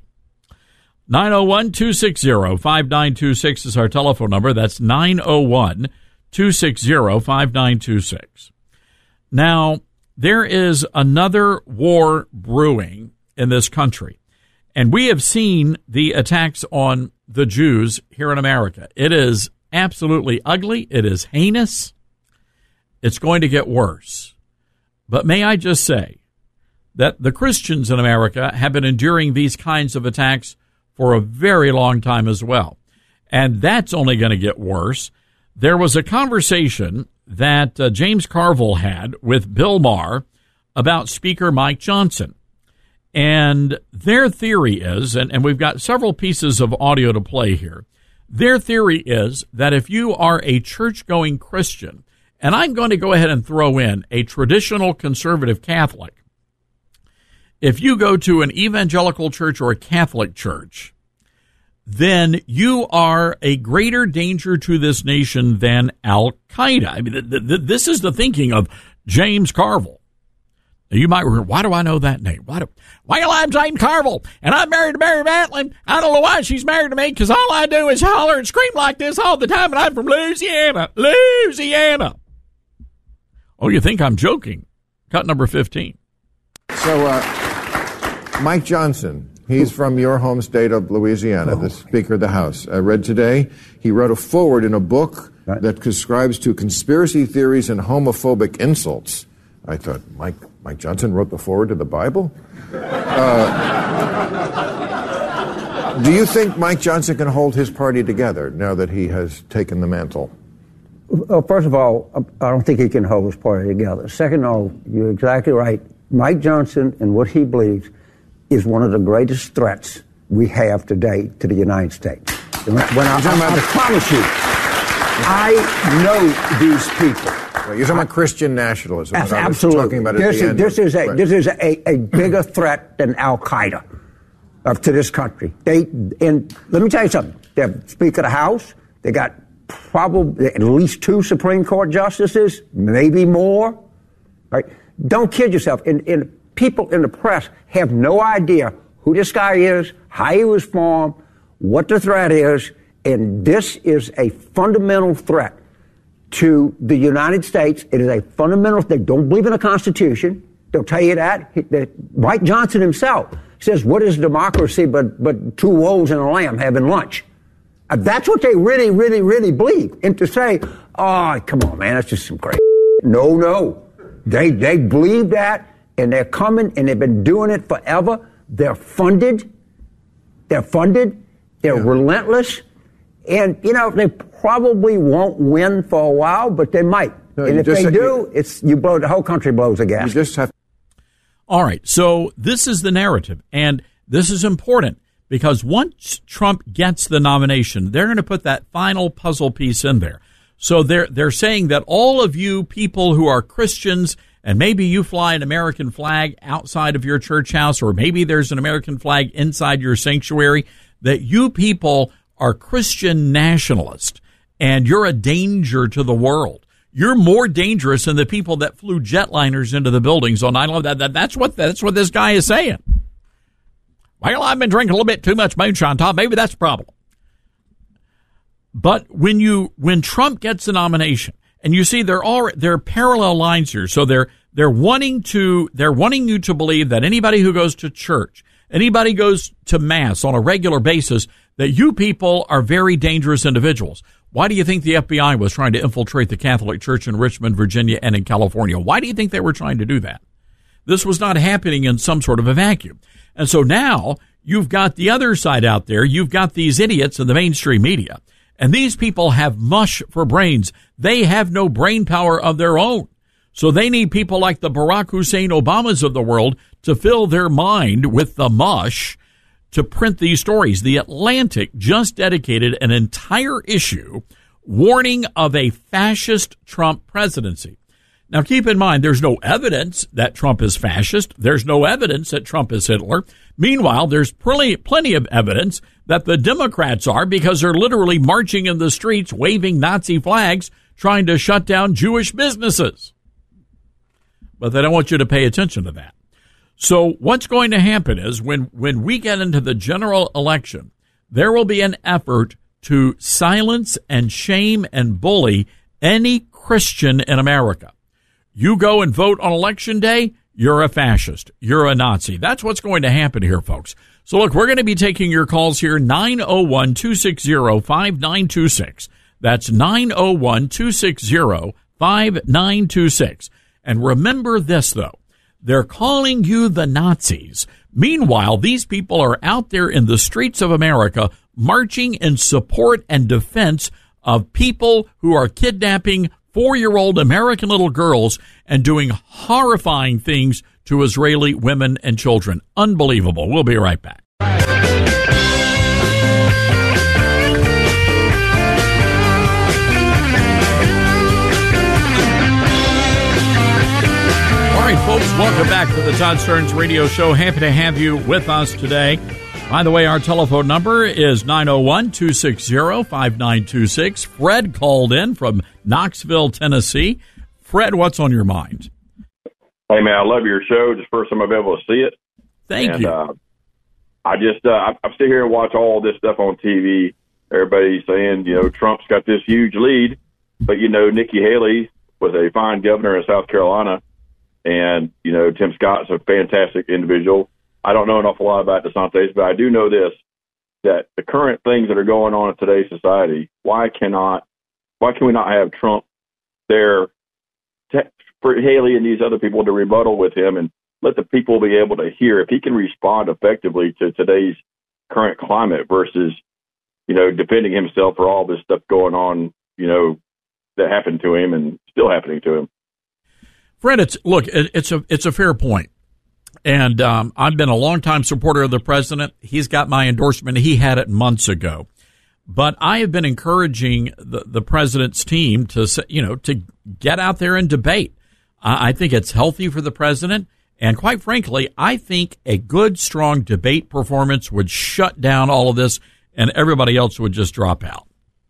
901-260-5926 is our telephone number. That's 901-260-5926. Now, there is another war brewing in this country, and we have seen the attacks on the Jews here in America. It is absolutely ugly. It is heinous. It's going to get worse. But may I just say that the Christians in America have been enduring these kinds of attacks for a very long time as well. And that's only going to get worse. There was a conversation that James Carville had with Bill Maher about Speaker Mike Johnson. And their theory is, and we've got several pieces of audio to play here, their theory is that if you are a church-going Christian, and I'm going to go ahead and throw in a traditional conservative Catholic, if you go to an evangelical church or a Catholic church, then you are a greater danger to this nation than Al-Qaeda. I mean, this is the thinking of James Carville. You might wonder, why do I know that name? Well, I'm James Carville, and I'm married to Mary Matlin. I don't know why she's married to me, because all I do is holler and scream like this all the time, and I'm from Louisiana. Louisiana. Oh, you think I'm joking? Cut number 15. So, Mike Johnson, he's from your home state of Louisiana, the Speaker of the House. I read today he wrote a foreword in a book that subscribes to conspiracy theories and homophobic insults. I thought, Mike Johnson wrote the foreword to the Bible? Do you think Mike Johnson can hold his party together now that he has taken the mantle? Well, first of all, I don't think he can hold his party together. Second of all, you're exactly right. Mike Johnson and what he believes is one of the greatest threats we have today to the United States. I promise you, I know these people. You're talking about Christian nationalism. Absolutely. Talking about this is a bigger threat than Al-Qaeda to this country. And let me tell you something. They're Speaker of the House. They got probably at least 2 Supreme Court justices, maybe more. Right? Don't kid yourself. And people in the press have no idea who this guy is, how he was formed, what the threat is, and this is a fundamental threat to the United States. It is a fundamental. They don't believe in the Constitution. They'll tell you that. Mike Johnson himself says, what is democracy but 2 wolves and a lamb having lunch? That's what they really, really, really believe. And to say, oh, come on, man, that's just some crazy. No. They believe that, and they're coming, and they've been doing it forever. They're funded. They're relentless. And, they probably won't win for a while, but they might. No, and if they do, the whole country blows a gasket. You just have. All right, so this is the narrative, and this is important because once Trump gets the nomination, they're going to put that final puzzle piece in there. So they're saying that all of you people who are Christians, and maybe you fly an American flag outside of your church house, or maybe there's an American flag inside your sanctuary, that you people are Christian nationalists, and you're a danger to the world. You're more dangerous than the people that flew jetliners into the buildings on 9/11. That's what this guy is saying. Well, I've been drinking a little bit too much moonshine, Tom. Maybe that's the problem. But when Trump gets the nomination, and you see there are parallel lines here. So they're wanting you to believe that anybody who goes to church, anybody goes to mass on a regular basis, that you people are very dangerous individuals. Why do you think the FBI was trying to infiltrate the Catholic Church in Richmond, Virginia, and in California? Why do you think they were trying to do that? This was not happening in some sort of a vacuum. And so now you've got the other side out there. You've got these idiots in the mainstream media. And these people have mush for brains. They have no brain power of their own. So they need people like the Barack Hussein Obamas of the world to fill their mind with the mush to print these stories. The Atlantic just dedicated an entire issue warning of a fascist Trump presidency. Now, keep in mind, there's no evidence that Trump is fascist. There's no evidence that Trump is Hitler. Meanwhile, there's plenty of evidence that the Democrats are, because they're literally marching in the streets, waving Nazi flags, trying to shut down Jewish businesses. But they don't want you to pay attention to that. So what's going to happen is when we get into the general election, there will be an effort to silence and shame and bully any Christian in America. You go and vote on Election Day, you're a fascist. You're a Nazi. That's what's going to happen here, folks. So, look, we're going to be taking your calls here, 901-260-5926. That's 901-260-5926. And remember this, though. They're calling you the Nazis. Meanwhile, these people are out there in the streets of America marching in support and defense of people who are kidnapping 4-year-old American little girls and doing horrifying things to Israeli women and children. Unbelievable. We'll be right back. Folks, welcome back to the Todd Stearns Radio Show. Happy to have you with us today. By the way, our telephone number is 901-260-5926. Fred called in from Knoxville, Tennessee. Fred, what's on your mind? Hey, man, I love your show. It's the first time I've been able to see it. Thank you. I sit here and watch all this stuff on TV. Everybody's saying, Trump's got this huge lead. But, Nikki Haley was a fine governor in South Carolina. And, Tim Scott's a fantastic individual. I don't know an awful lot about DeSantis, but I do know this, that the current things that are going on in today's society, why can we not have Trump there for Haley and these other people to rebuttal with him and let the people be able to hear if he can respond effectively to today's current climate versus, defending himself for all this stuff going on, that happened to him and still happening to him. Fred, it's a fair point. And I've been a longtime supporter of the president. He's got my endorsement. He had it months ago. But I have been encouraging the president's team to get out there and debate. I think it's healthy for the president. And quite frankly, I think a good, strong debate performance would shut down all of this and everybody else would just drop out.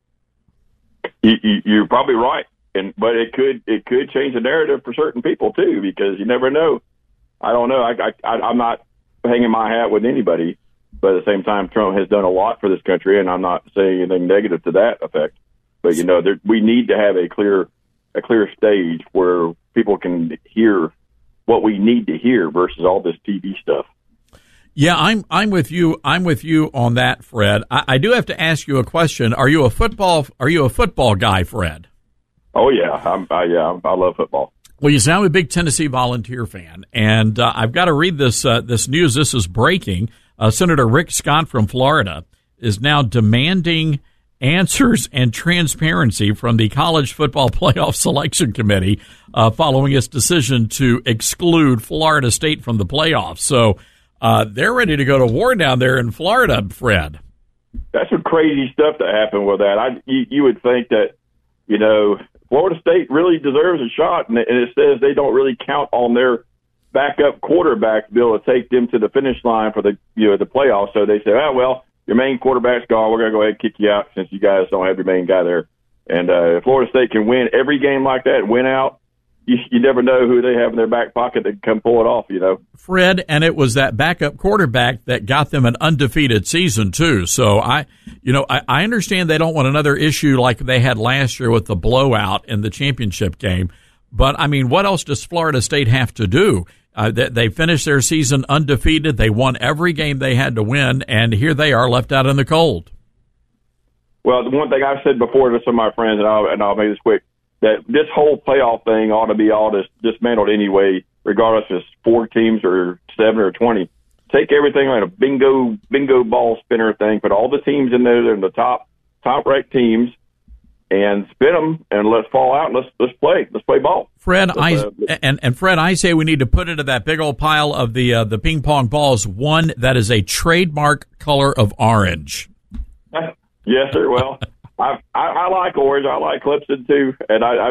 You're probably right. But it could change the narrative for certain people too, because you never know. I don't know. I'm not hanging my hat with anybody, but at the same time, Trump has done a lot for this country, and I'm not saying anything negative to that effect. But we need to have a clear stage where people can hear what we need to hear versus all this TV stuff. Yeah, I'm with you. I'm with you on that, Fred. I do have to ask you a question. Are you a football guy, Fred? Oh yeah, I love football. Well, you sound a big Tennessee Volunteer fan, and I've got to read this news. This is breaking. Senator Rick Scott from Florida is now demanding answers and transparency from the College Football Playoff Selection Committee following its decision to exclude Florida State from the playoffs. So they're ready to go to war down there in Florida, Fred. That's some crazy stuff that happened with that. You would think that, Florida State really deserves a shot, and it says they don't really count on their backup quarterback to be able to take them to the finish line for the playoffs. So they say, your main quarterback's gone. We're going to go ahead and kick you out since you guys don't have your main guy there. And if Florida State can win every game like that and win out, you never know who they have in their back pocket that can come pull it off, Fred, and it was that backup quarterback that got them an undefeated season, too. So, I understand they don't want another issue like they had last year with the blowout in the championship game. But, what else does Florida State have to do? They finished their season undefeated. They won every game they had to win, and here they are left out in the cold. Well, the one thing I've said before to some of my friends, and I'll make this quick, that this whole playoff thing ought to be all dismantled anyway, regardless if it's 4 teams or 7 or 20. Take everything like a bingo ball spinner thing, put all the teams in there, they're in the top ranked teams, and spin them, and let's fall out. And let's play ball. Fred, Fred, I say we need to put into that big old pile of the ping pong balls one that is a trademark color of orange. Yes, sir. Well, I like orange. I like Clemson too, and I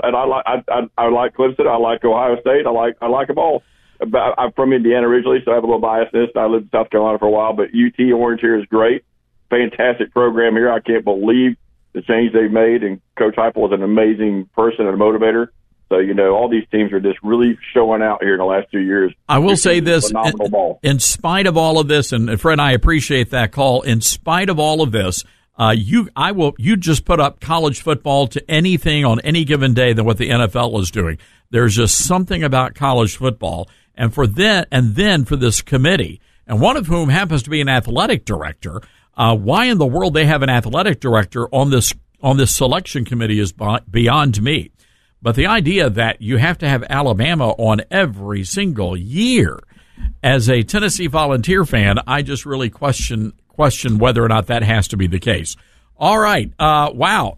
like Clemson. I like Ohio State. I like them all. I'm from Indiana originally, so I have a little bias in this. I lived in South Carolina for a while, but UT Orange here is great. Fantastic program here. I can't believe the change they've made, and Coach Heupel is an amazing person and a motivator. So, all these teams are just really showing out here in the last 2 years. I will say this, in spite of all of this, and Fred, I appreciate that call, in spite of all of this, you just put up college football to anything on any given day than what the NFL is doing. There's just something about college football, and then for this committee, and one of whom happens to be an athletic director. Why in the world they have an athletic director on this selection committee is beyond me. But the idea that you have to have Alabama on every single year, as a Tennessee Volunteer fan, I just really question whether or not that has to be the case. All right. Wow.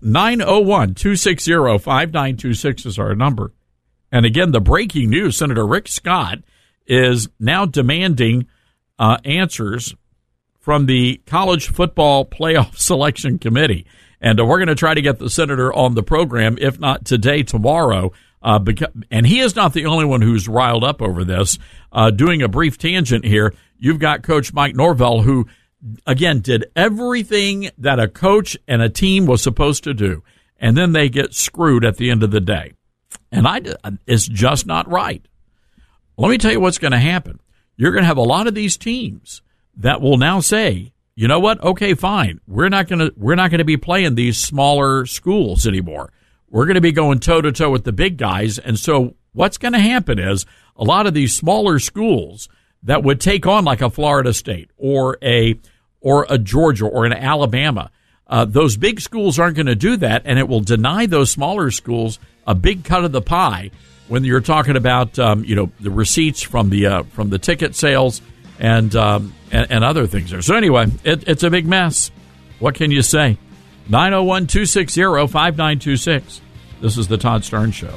901-260-5926 is our number. And again, the breaking news, Senator Rick Scott is now demanding answers from the College Football Playoff Selection Committee. And we're going to try to get the senator on the program, if not today, tomorrow. And he is not the only one who's riled up over this. Doing a brief tangent here, you've got Coach Mike Norvell, who, again, did everything that a coach and a team was supposed to do. And then they get screwed at the end of the day. And it's just not right. Let me tell you what's going to happen. You're going to have a lot of these teams that will now say, you know what? Okay, fine. We're not going to be playing these smaller schools anymore. We're going to be going toe to toe with the big guys. And so what's going to happen is a lot of these smaller schools that would take on like a Florida State or a Georgia or an Alabama, those big schools aren't going to do that, and it will deny those smaller schools a big cut of the pie when you're talking about the receipts from the ticket sales and other things there. So anyway, it's a big mess. What can you say? 901-260-5926. This is the Todd Stern Show.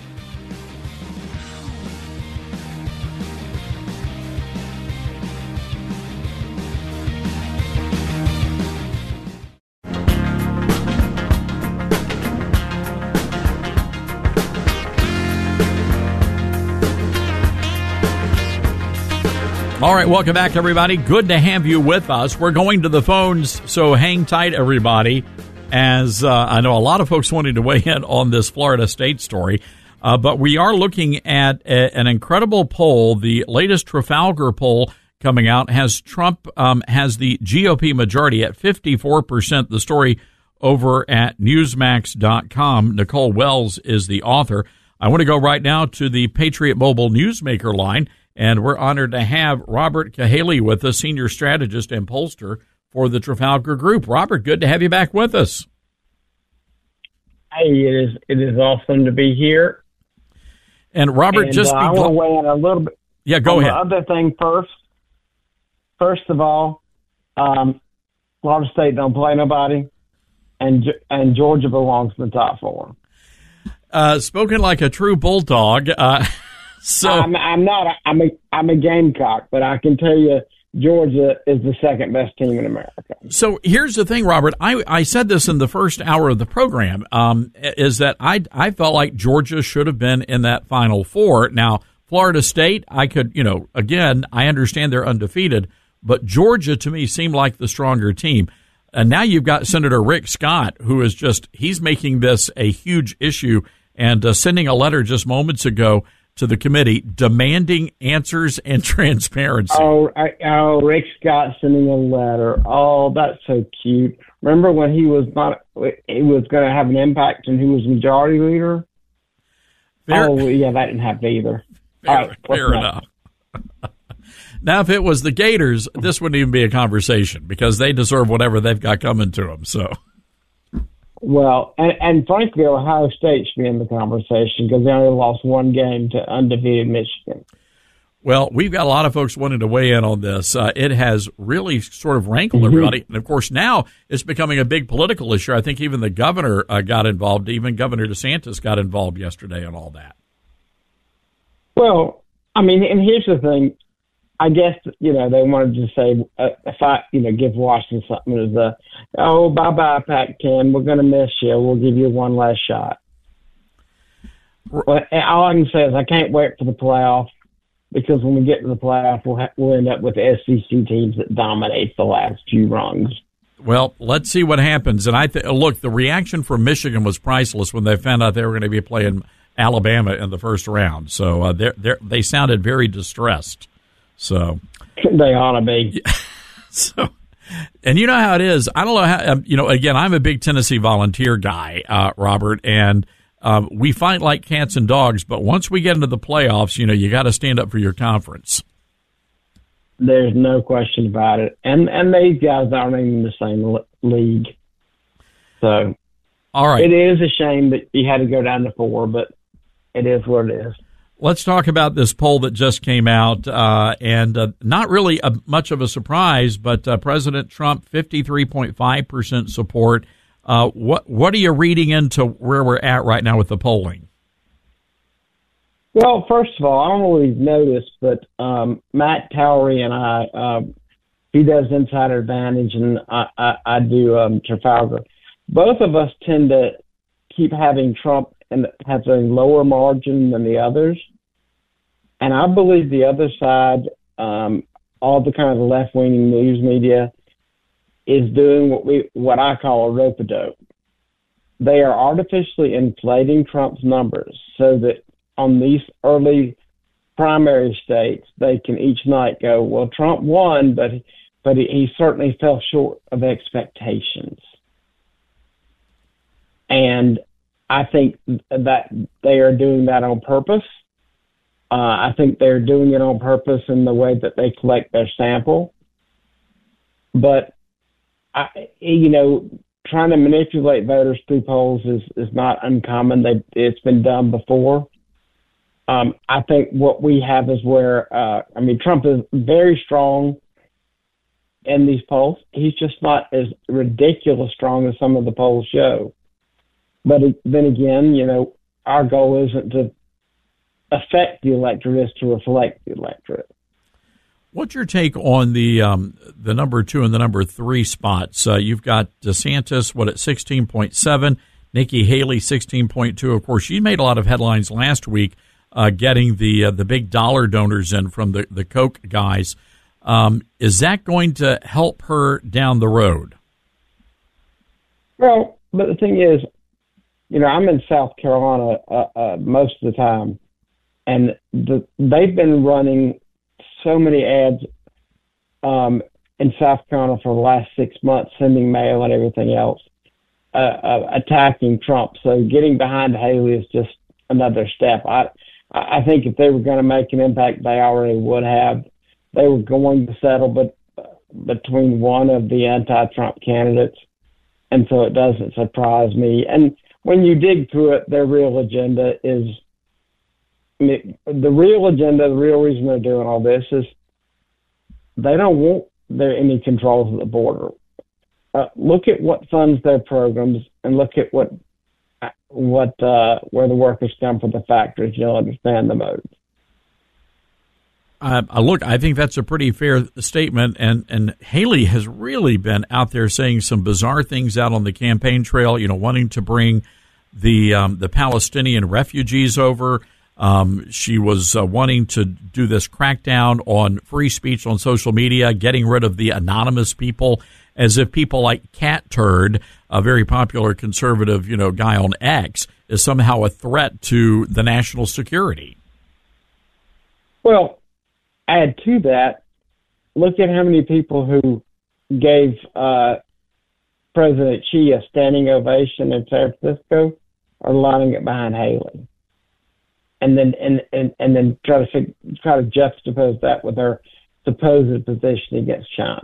All right, welcome back, everybody. Good to have you with us. We're going to the phones, so hang tight, everybody, as I know a lot of folks wanted to weigh in on this Florida State story. But we are looking at an incredible poll. The latest Trafalgar poll coming out has Trump has the GOP majority at 54%. The story over at Newsmax.com. Nicole Wells is the author. I want to go right now to the Patriot Mobile Newsmaker line And we're honored to have Robert Cahaly with us, senior strategist and pollster for the Trafalgar Group. Robert, good to have you back with us. Hey, it is awesome to be here. And Robert, I want to weigh in a little bit. Yeah, go ahead. The other thing first. First of all, Florida State don't play nobody, and Georgia belongs in the top four. Spoken like a true bulldog. So I'm not. I'm a Gamecock, but I can tell you Georgia is the second best team in America. So here's the thing, Robert. I said this in the first hour of the program. Is that I felt like Georgia should have been in that Final Four. Now Florida State, I could, again, I understand they're undefeated, but Georgia to me seemed like the stronger team. And now you've got Senator Rick Scott, who is he's making this a huge issue and sending a letter just moments ago to the committee demanding answers and transparency. Rick Scott sending a letter. Oh, that's so cute. Remember when he was going to have an impact and he was majority leader? That didn't happen either. Fair enough. Now, if it was the Gators, this wouldn't even be a conversation because they deserve whatever they've got coming to them. So, well, and frankly, Ohio State should be in the conversation because they only lost one game to undefeated Michigan. Well, we've got a lot of folks wanting to weigh in on this. It has really sort of rankled everybody. And, of course, now it's becoming a big political issue. I think even the governor got involved. Even Governor DeSantis got involved yesterday and all that. Well, I mean, and here's the thing. I guess, they wanted to say, if I, give Washington something as bye-bye, Pac-10, we're going to miss you. We'll give you one last shot. Well, all I can say is I can't wait for the playoff because when we get to the playoff, we'll end up with SEC teams that dominate the last few rungs. Well, let's see what happens. And look, the reaction from Michigan was priceless when they found out they were going to be playing Alabama in the first round. So they sounded very distressed. So they ought to be. So, and you know how it is. I don't know how. Again, I'm a big Tennessee Volunteer guy, Robert, and we fight like cats and dogs. But once we get into the playoffs, you got to stand up for your conference. There's no question about it, and these guys aren't even the same league. So, all right, it is a shame that you had to go down to 4, but it is what it is. Let's talk about this poll that just came out, and not really much of a surprise, but President Trump, 53.5% support. What are you reading into where we're at right now with the polling? Well, first of all, I don't really know this, but Matt Towery and I, he does Insider Advantage, and I do Trafalgar. Both of us tend to keep having Trump and has a lower margin than the others. And I believe the other side, all the kind of left-wing news media, is doing what I call a rope-a-dope. They are artificially inflating Trump's numbers so that on these early primary states, they can each night go, well, Trump won, but he certainly fell short of expectations. And I think that they are doing that on purpose. I think they're doing it on purpose in the way that they collect their sample. But, trying to manipulate voters through polls is not uncommon. It's been done before. I think what we have is where, Trump is very strong in these polls. He's just not as ridiculous strong as some of the polls show. But then again, our goal isn't to affect the electorate, is to reflect the electorate. What's your take on the number 2 and the number 3 spots? You've got DeSantis, at 16.7, Nikki Haley, 16.2. Of course, she made a lot of headlines last week, getting the big dollar donors in from the Koch guys. Is that going to help her down the road? Well, but the thing is, I'm in South Carolina most of the time, and they've been running so many ads in South Carolina for the last 6 months, sending mail and everything else, attacking Trump. So getting behind Haley is just another step. I think if they were going to make an impact, they already would have. They were going to settle between one of the anti-Trump candidates, and so it doesn't surprise me. And when you dig through it, their real agenda is the real reason they're doing all this is they don't want any controls at the border. Look at what funds their programs, and look at where the workers come from the factories. You'll understand the motive. Look, I think that's a pretty fair statement, and Haley has really been out there saying some bizarre things out on the campaign trail. Wanting to bring the Palestinian refugees over. She was wanting to do this crackdown on free speech on social media, getting rid of the anonymous people, as if people like Cat Turd, a very popular conservative, guy on X, is somehow a threat to the national security. Well, add to that, look at how many people who gave President Xi a standing ovation in San Francisco are lining up behind Haley. And then try to juxtapose that with her supposed position against China.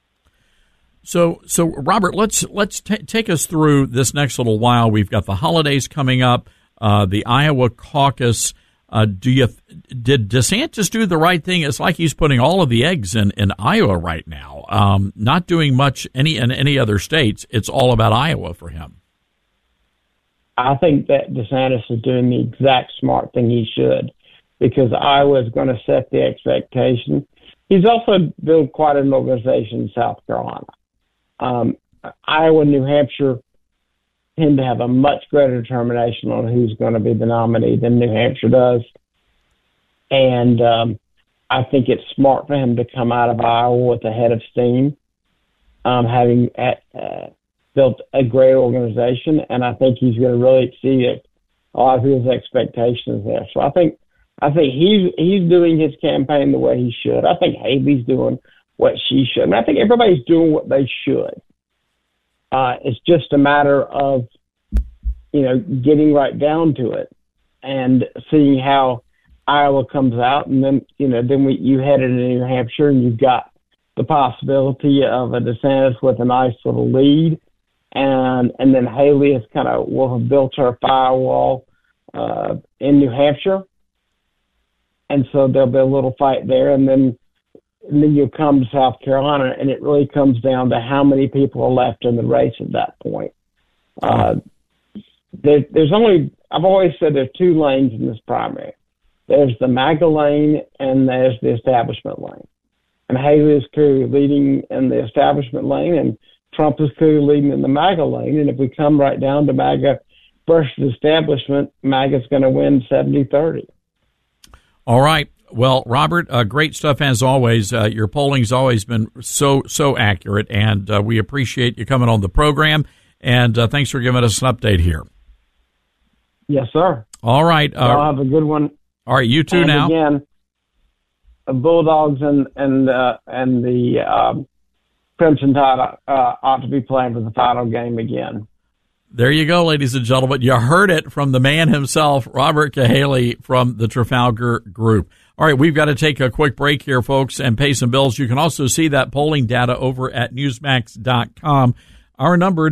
So Robert, let's take us through this next little while. We've got the holidays coming up, the Iowa caucus. Did DeSantis do the right thing? It's like he's putting all of the eggs in Iowa right now, not doing much in any other states. It's all about Iowa for him. I think that DeSantis is doing the exact smart thing he should, because Iowa is going to set the expectation. He's also built quite an organization in South Carolina. Iowa and New Hampshire tend to have a much greater determination on who's going to be the nominee than New Hampshire does. And I think it's smart for him to come out of Iowa with a head of steam, having built a great organization, and I think he's going to really exceed a lot of his expectations there. So I think he's doing his campaign the way he should. I think Haley's doing what she should. And I think everybody's doing what they should. It's just a matter of, getting right down to it and seeing how Iowa comes out. And then, you head into New Hampshire and you've got the possibility of a DeSantis with a nice little lead. And then Haley will have built her firewall in New Hampshire. And so there'll be a little fight there. And then you come to South Carolina, and it really comes down to how many people are left in the race at that point. I've always said there's two lanes in this primary. There's the MAGA lane and there's the establishment lane. And Haley is clearly leading in the establishment lane, and Trump is clearly leading in the MAGA lane. And if we come right down to MAGA versus establishment, MAGA's going to win 70-30. All right. Well, Robert, great stuff as always. Your polling's always been so accurate, and we appreciate you coming on the program. And thanks for giving us an update here. Yes, sir. All right. I'll have a good one. All right, you too and now. Again, the Bulldogs and the Crimson Tide ought to be playing for the final game again. There you go, ladies and gentlemen. You heard it from the man himself, Robert Cahaly from the Trafalgar Group. All right, we've got to take a quick break here, folks, and pay some bills. You can also see that polling data over at Newsmax.com. Our number,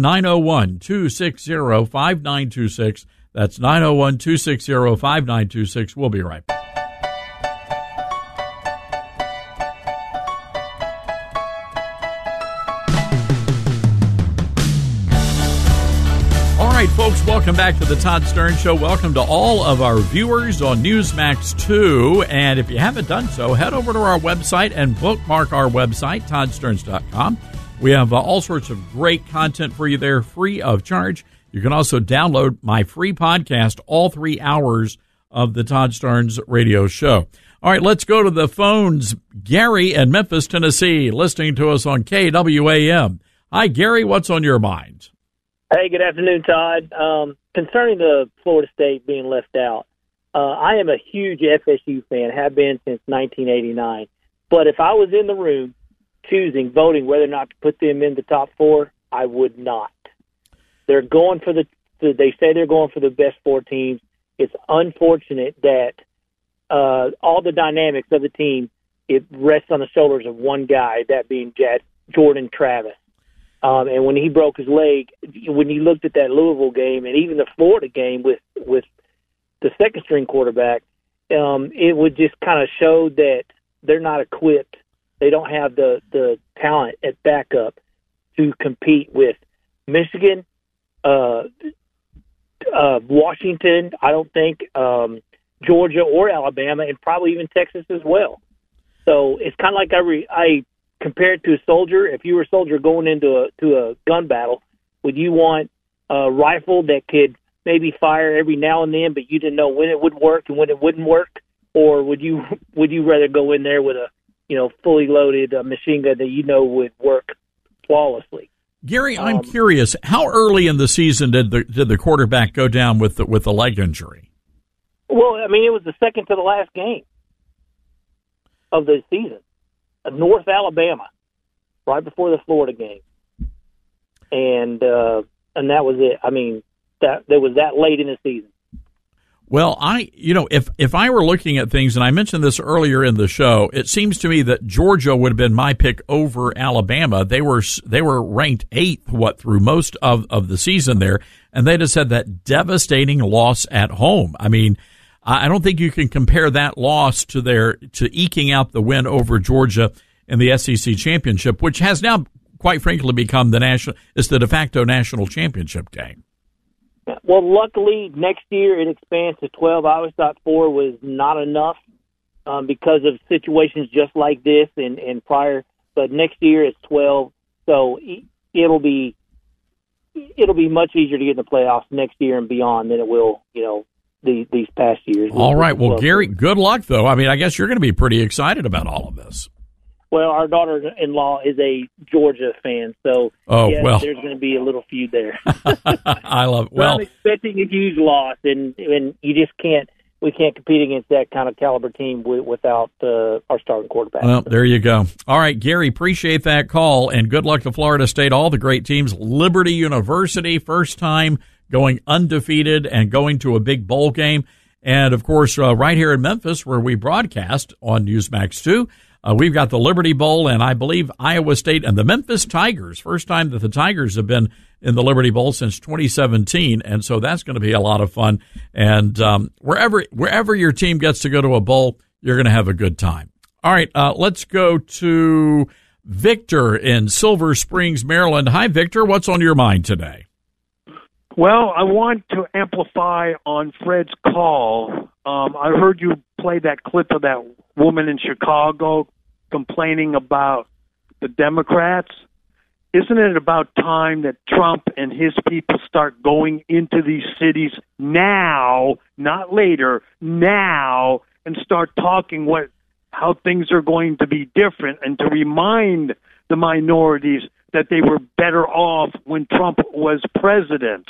901-260-5926. That's 901-260-5926. We'll be right back. All right, folks, welcome back to the Todd Stern Show. Welcome to all of our viewers on Newsmax 2. And if you haven't done so, head over to our website and bookmark our website, toddsterns.com. We have all sorts of great content for you there, free of charge. You can also download my free podcast, all 3 hours of the Todd Stearns radio show. All right, let's go to the phones. Gary in Memphis, Tennessee, listening to us on KWAM. Hi, Gary. What's on your mind? Hey, good afternoon, Todd. Concerning the Florida State being left out, I am a huge FSU fan, have been since 1989. But if I was in the room voting whether or not to put them in the top 4, I would not. They're going for they say they're going for the best 4 teams. It's unfortunate that all the dynamics of the team, it rests on the shoulders of one guy, that being Jordan Travis. And when he broke his leg, when you looked at that Louisville game and even the Florida game with the second-string quarterback, it would just kind of show that they're not equipped. They don't have the talent at backup to compete with Michigan, Washington, I don't think, Georgia or Alabama, and probably even Texas as well. So it's kind of like I compare it to a soldier. If you were a soldier going into a gun battle, would you want a rifle that could maybe fire every now and then, but you didn't know when it would work and when it wouldn't work? Or would you rather go in there with a fully loaded machine gun that would work flawlessly? Gary, I'm curious, how early in the season did the quarterback go down with the leg injury? Well, I mean, it was the second to the last game of the season, North Alabama, right before the Florida game, and that was it. I mean, that was that late in the season. Well, if I were looking at things, and I mentioned this earlier in the show, it seems to me that Georgia would have been my pick over Alabama. They were ranked 8th through most of the season there, and they just had that devastating loss at home. I mean, I don't think you can compare that loss to eking out the win over Georgia in the SEC championship, which has now, quite frankly, become the de facto national championship game. Well, luckily, next year it expands to 12. I always thought 4 was not enough because of situations just like this and prior. But next year it's 12, so it'll be much easier to get in the playoffs next year and beyond than it will, these past years. All right. Well, Gary, good luck, though. I mean, I guess you're going to be pretty excited about all of this. Well, our daughter-in-law is a Georgia fan, so there's going to be a little feud there. I love it. Well, I'm expecting a huge loss, and you just can't. We can't compete against that kind of caliber team without our starting quarterback. Well, there you go. All right, Gary, appreciate that call, and good luck to Florida State, all the great teams. Liberty University, first time going undefeated and going to a big bowl game. And, of course, right here in Memphis, where we broadcast on Newsmax 2, we've got the Liberty Bowl, and I believe Iowa State and the Memphis Tigers. First time that the Tigers have been in the Liberty Bowl since 2017, and so that's going to be a lot of fun. And wherever your team gets to go to a bowl, you're going to have a good time. All right, let's go to Victor in Silver Springs, Maryland. Hi, Victor. What's on your mind today? Well, I want to amplify on Fred's call. I heard you play that clip of that woman in Chicago complaining about the Democrats. Isn't it about time that Trump and his people start going into these cities now, not later, now, and start talking how things are going to be different, and to remind the minorities that they were better off when Trump was president?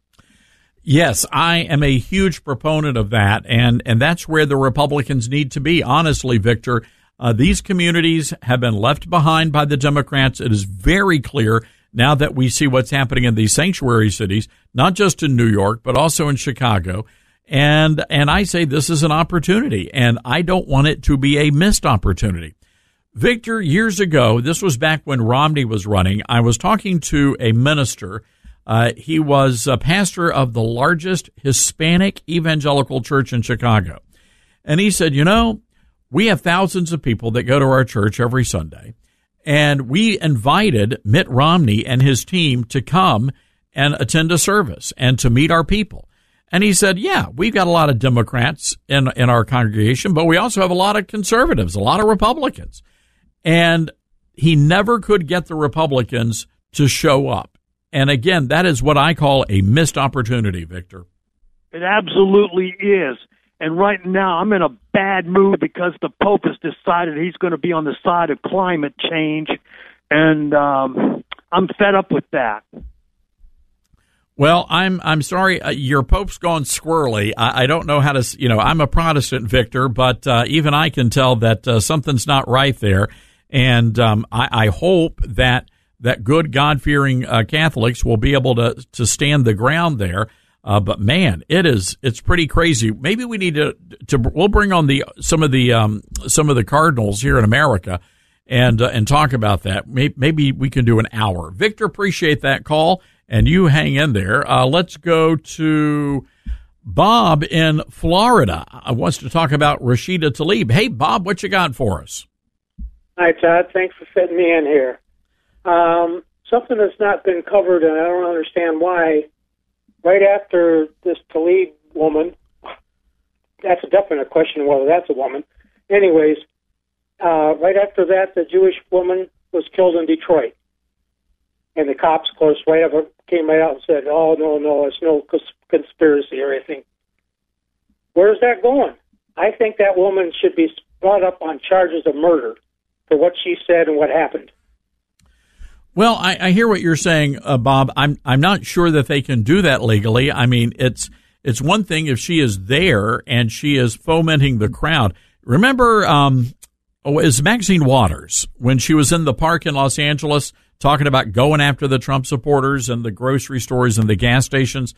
Yes, I am a huge proponent of that, and that's where the Republicans need to be. Honestly, Victor, these communities have been left behind by the Democrats. It is very clear now that we see what's happening in these sanctuary cities, not just in New York, but also in Chicago. And I say this is an opportunity, and I don't want it to be a missed opportunity. Victor, years ago, this was back when Romney was running, I was talking to a minister. He was a pastor of the largest Hispanic evangelical church in Chicago. And he said, we have thousands of people that go to our church every Sunday. And we invited Mitt Romney and his team to come and attend a service and to meet our people. And he said, yeah, we've got a lot of Democrats in our congregation, but we also have a lot of conservatives, a lot of Republicans. And he never could get the Republicans to show up. And again, that is what I call a missed opportunity, Victor. It absolutely is. And right now, I'm in a bad mood because the Pope has decided he's going to be on the side of climate change. And I'm fed up with that. Well, I'm sorry. Your Pope's gone squirrely. I don't know how to, I'm a Protestant, Victor, but even I can tell that something's not right there. And I hope that good God-fearing Catholics will be able to stand the ground there. But man, it's pretty crazy. Maybe we need to we'll bring on some of the cardinals here in America and talk about that. Maybe we can do an hour. Victor, appreciate that call, and you hang in there. Let's go to Bob in Florida. Wants to talk about Rashida Tlaib. Hey, Bob, what you got for us? Hi, Todd. Thanks for fitting me in here. Something that's not been covered, and I don't understand why. Right after this Tlaib woman, that's a definite question whether that's a woman. Anyways, right after that, the Jewish woman was killed in Detroit. And the cops, of course, came right out and said, oh, no, it's no conspiracy or anything. Where's that going? I think that woman should be brought up on charges of murder for what she said and what happened. Well, I hear what you're saying, Bob. I'm not sure that they can do that legally. I mean, it's one thing if she is there and she is fomenting the crowd. Remember, is Maxine Waters when she was in the park in Los Angeles talking about going after the Trump supporters and the grocery stores and the gas stations?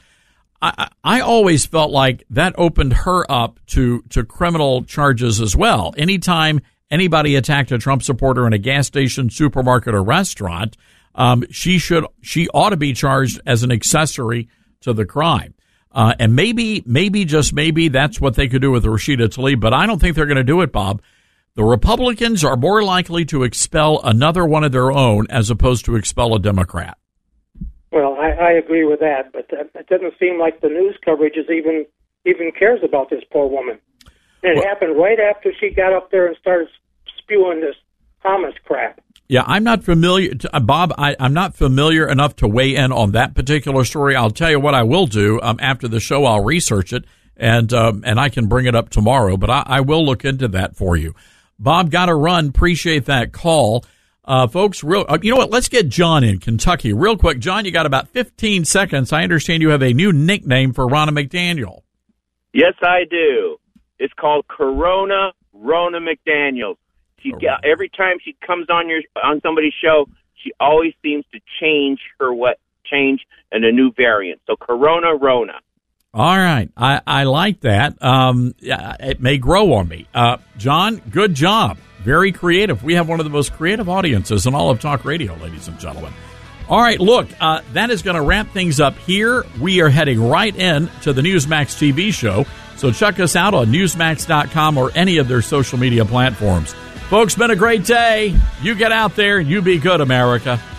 I always felt like that opened her up to criminal charges as well. Anytime anybody attacked a Trump supporter in a gas station, supermarket, or restaurant, she ought to be charged as an accessory to the crime. And maybe just maybe that's what they could do with Rashida Tlaib, but I don't think they're going to do it, Bob. The Republicans are more likely to expel another one of their own as opposed to expel a Democrat. Well, I agree with that, but it doesn't seem like the news coverage is even cares about this poor woman. And it happened right after she got up there and started spewing this Hamas crap. Yeah, I'm not familiar, Bob. I'm not familiar enough to weigh in on that particular story. I'll tell you what I will do after the show. I'll research it and I can bring it up tomorrow. But I will look into that for you. Bob, got to run. Appreciate that call, folks. You know what? Let's get John in Kentucky real quick. John, you got about 15 seconds. I understand you have a new nickname for Ronna McDaniel. Yes, I do. It's called Corona Ronna McDaniel. Every time she comes on somebody's show, she always seems to change and a new variant. So Corona Ronna. All right, I like that. It may grow on me. John, good job. Very creative. We have one of the most creative audiences in all of talk radio, ladies and gentlemen. All right, look, that is going to wrap things up here. We are heading right in to the Newsmax TV show. So check us out on Newsmax.com or any of their social media platforms. Folks, been a great day. You get out there and you be good, America.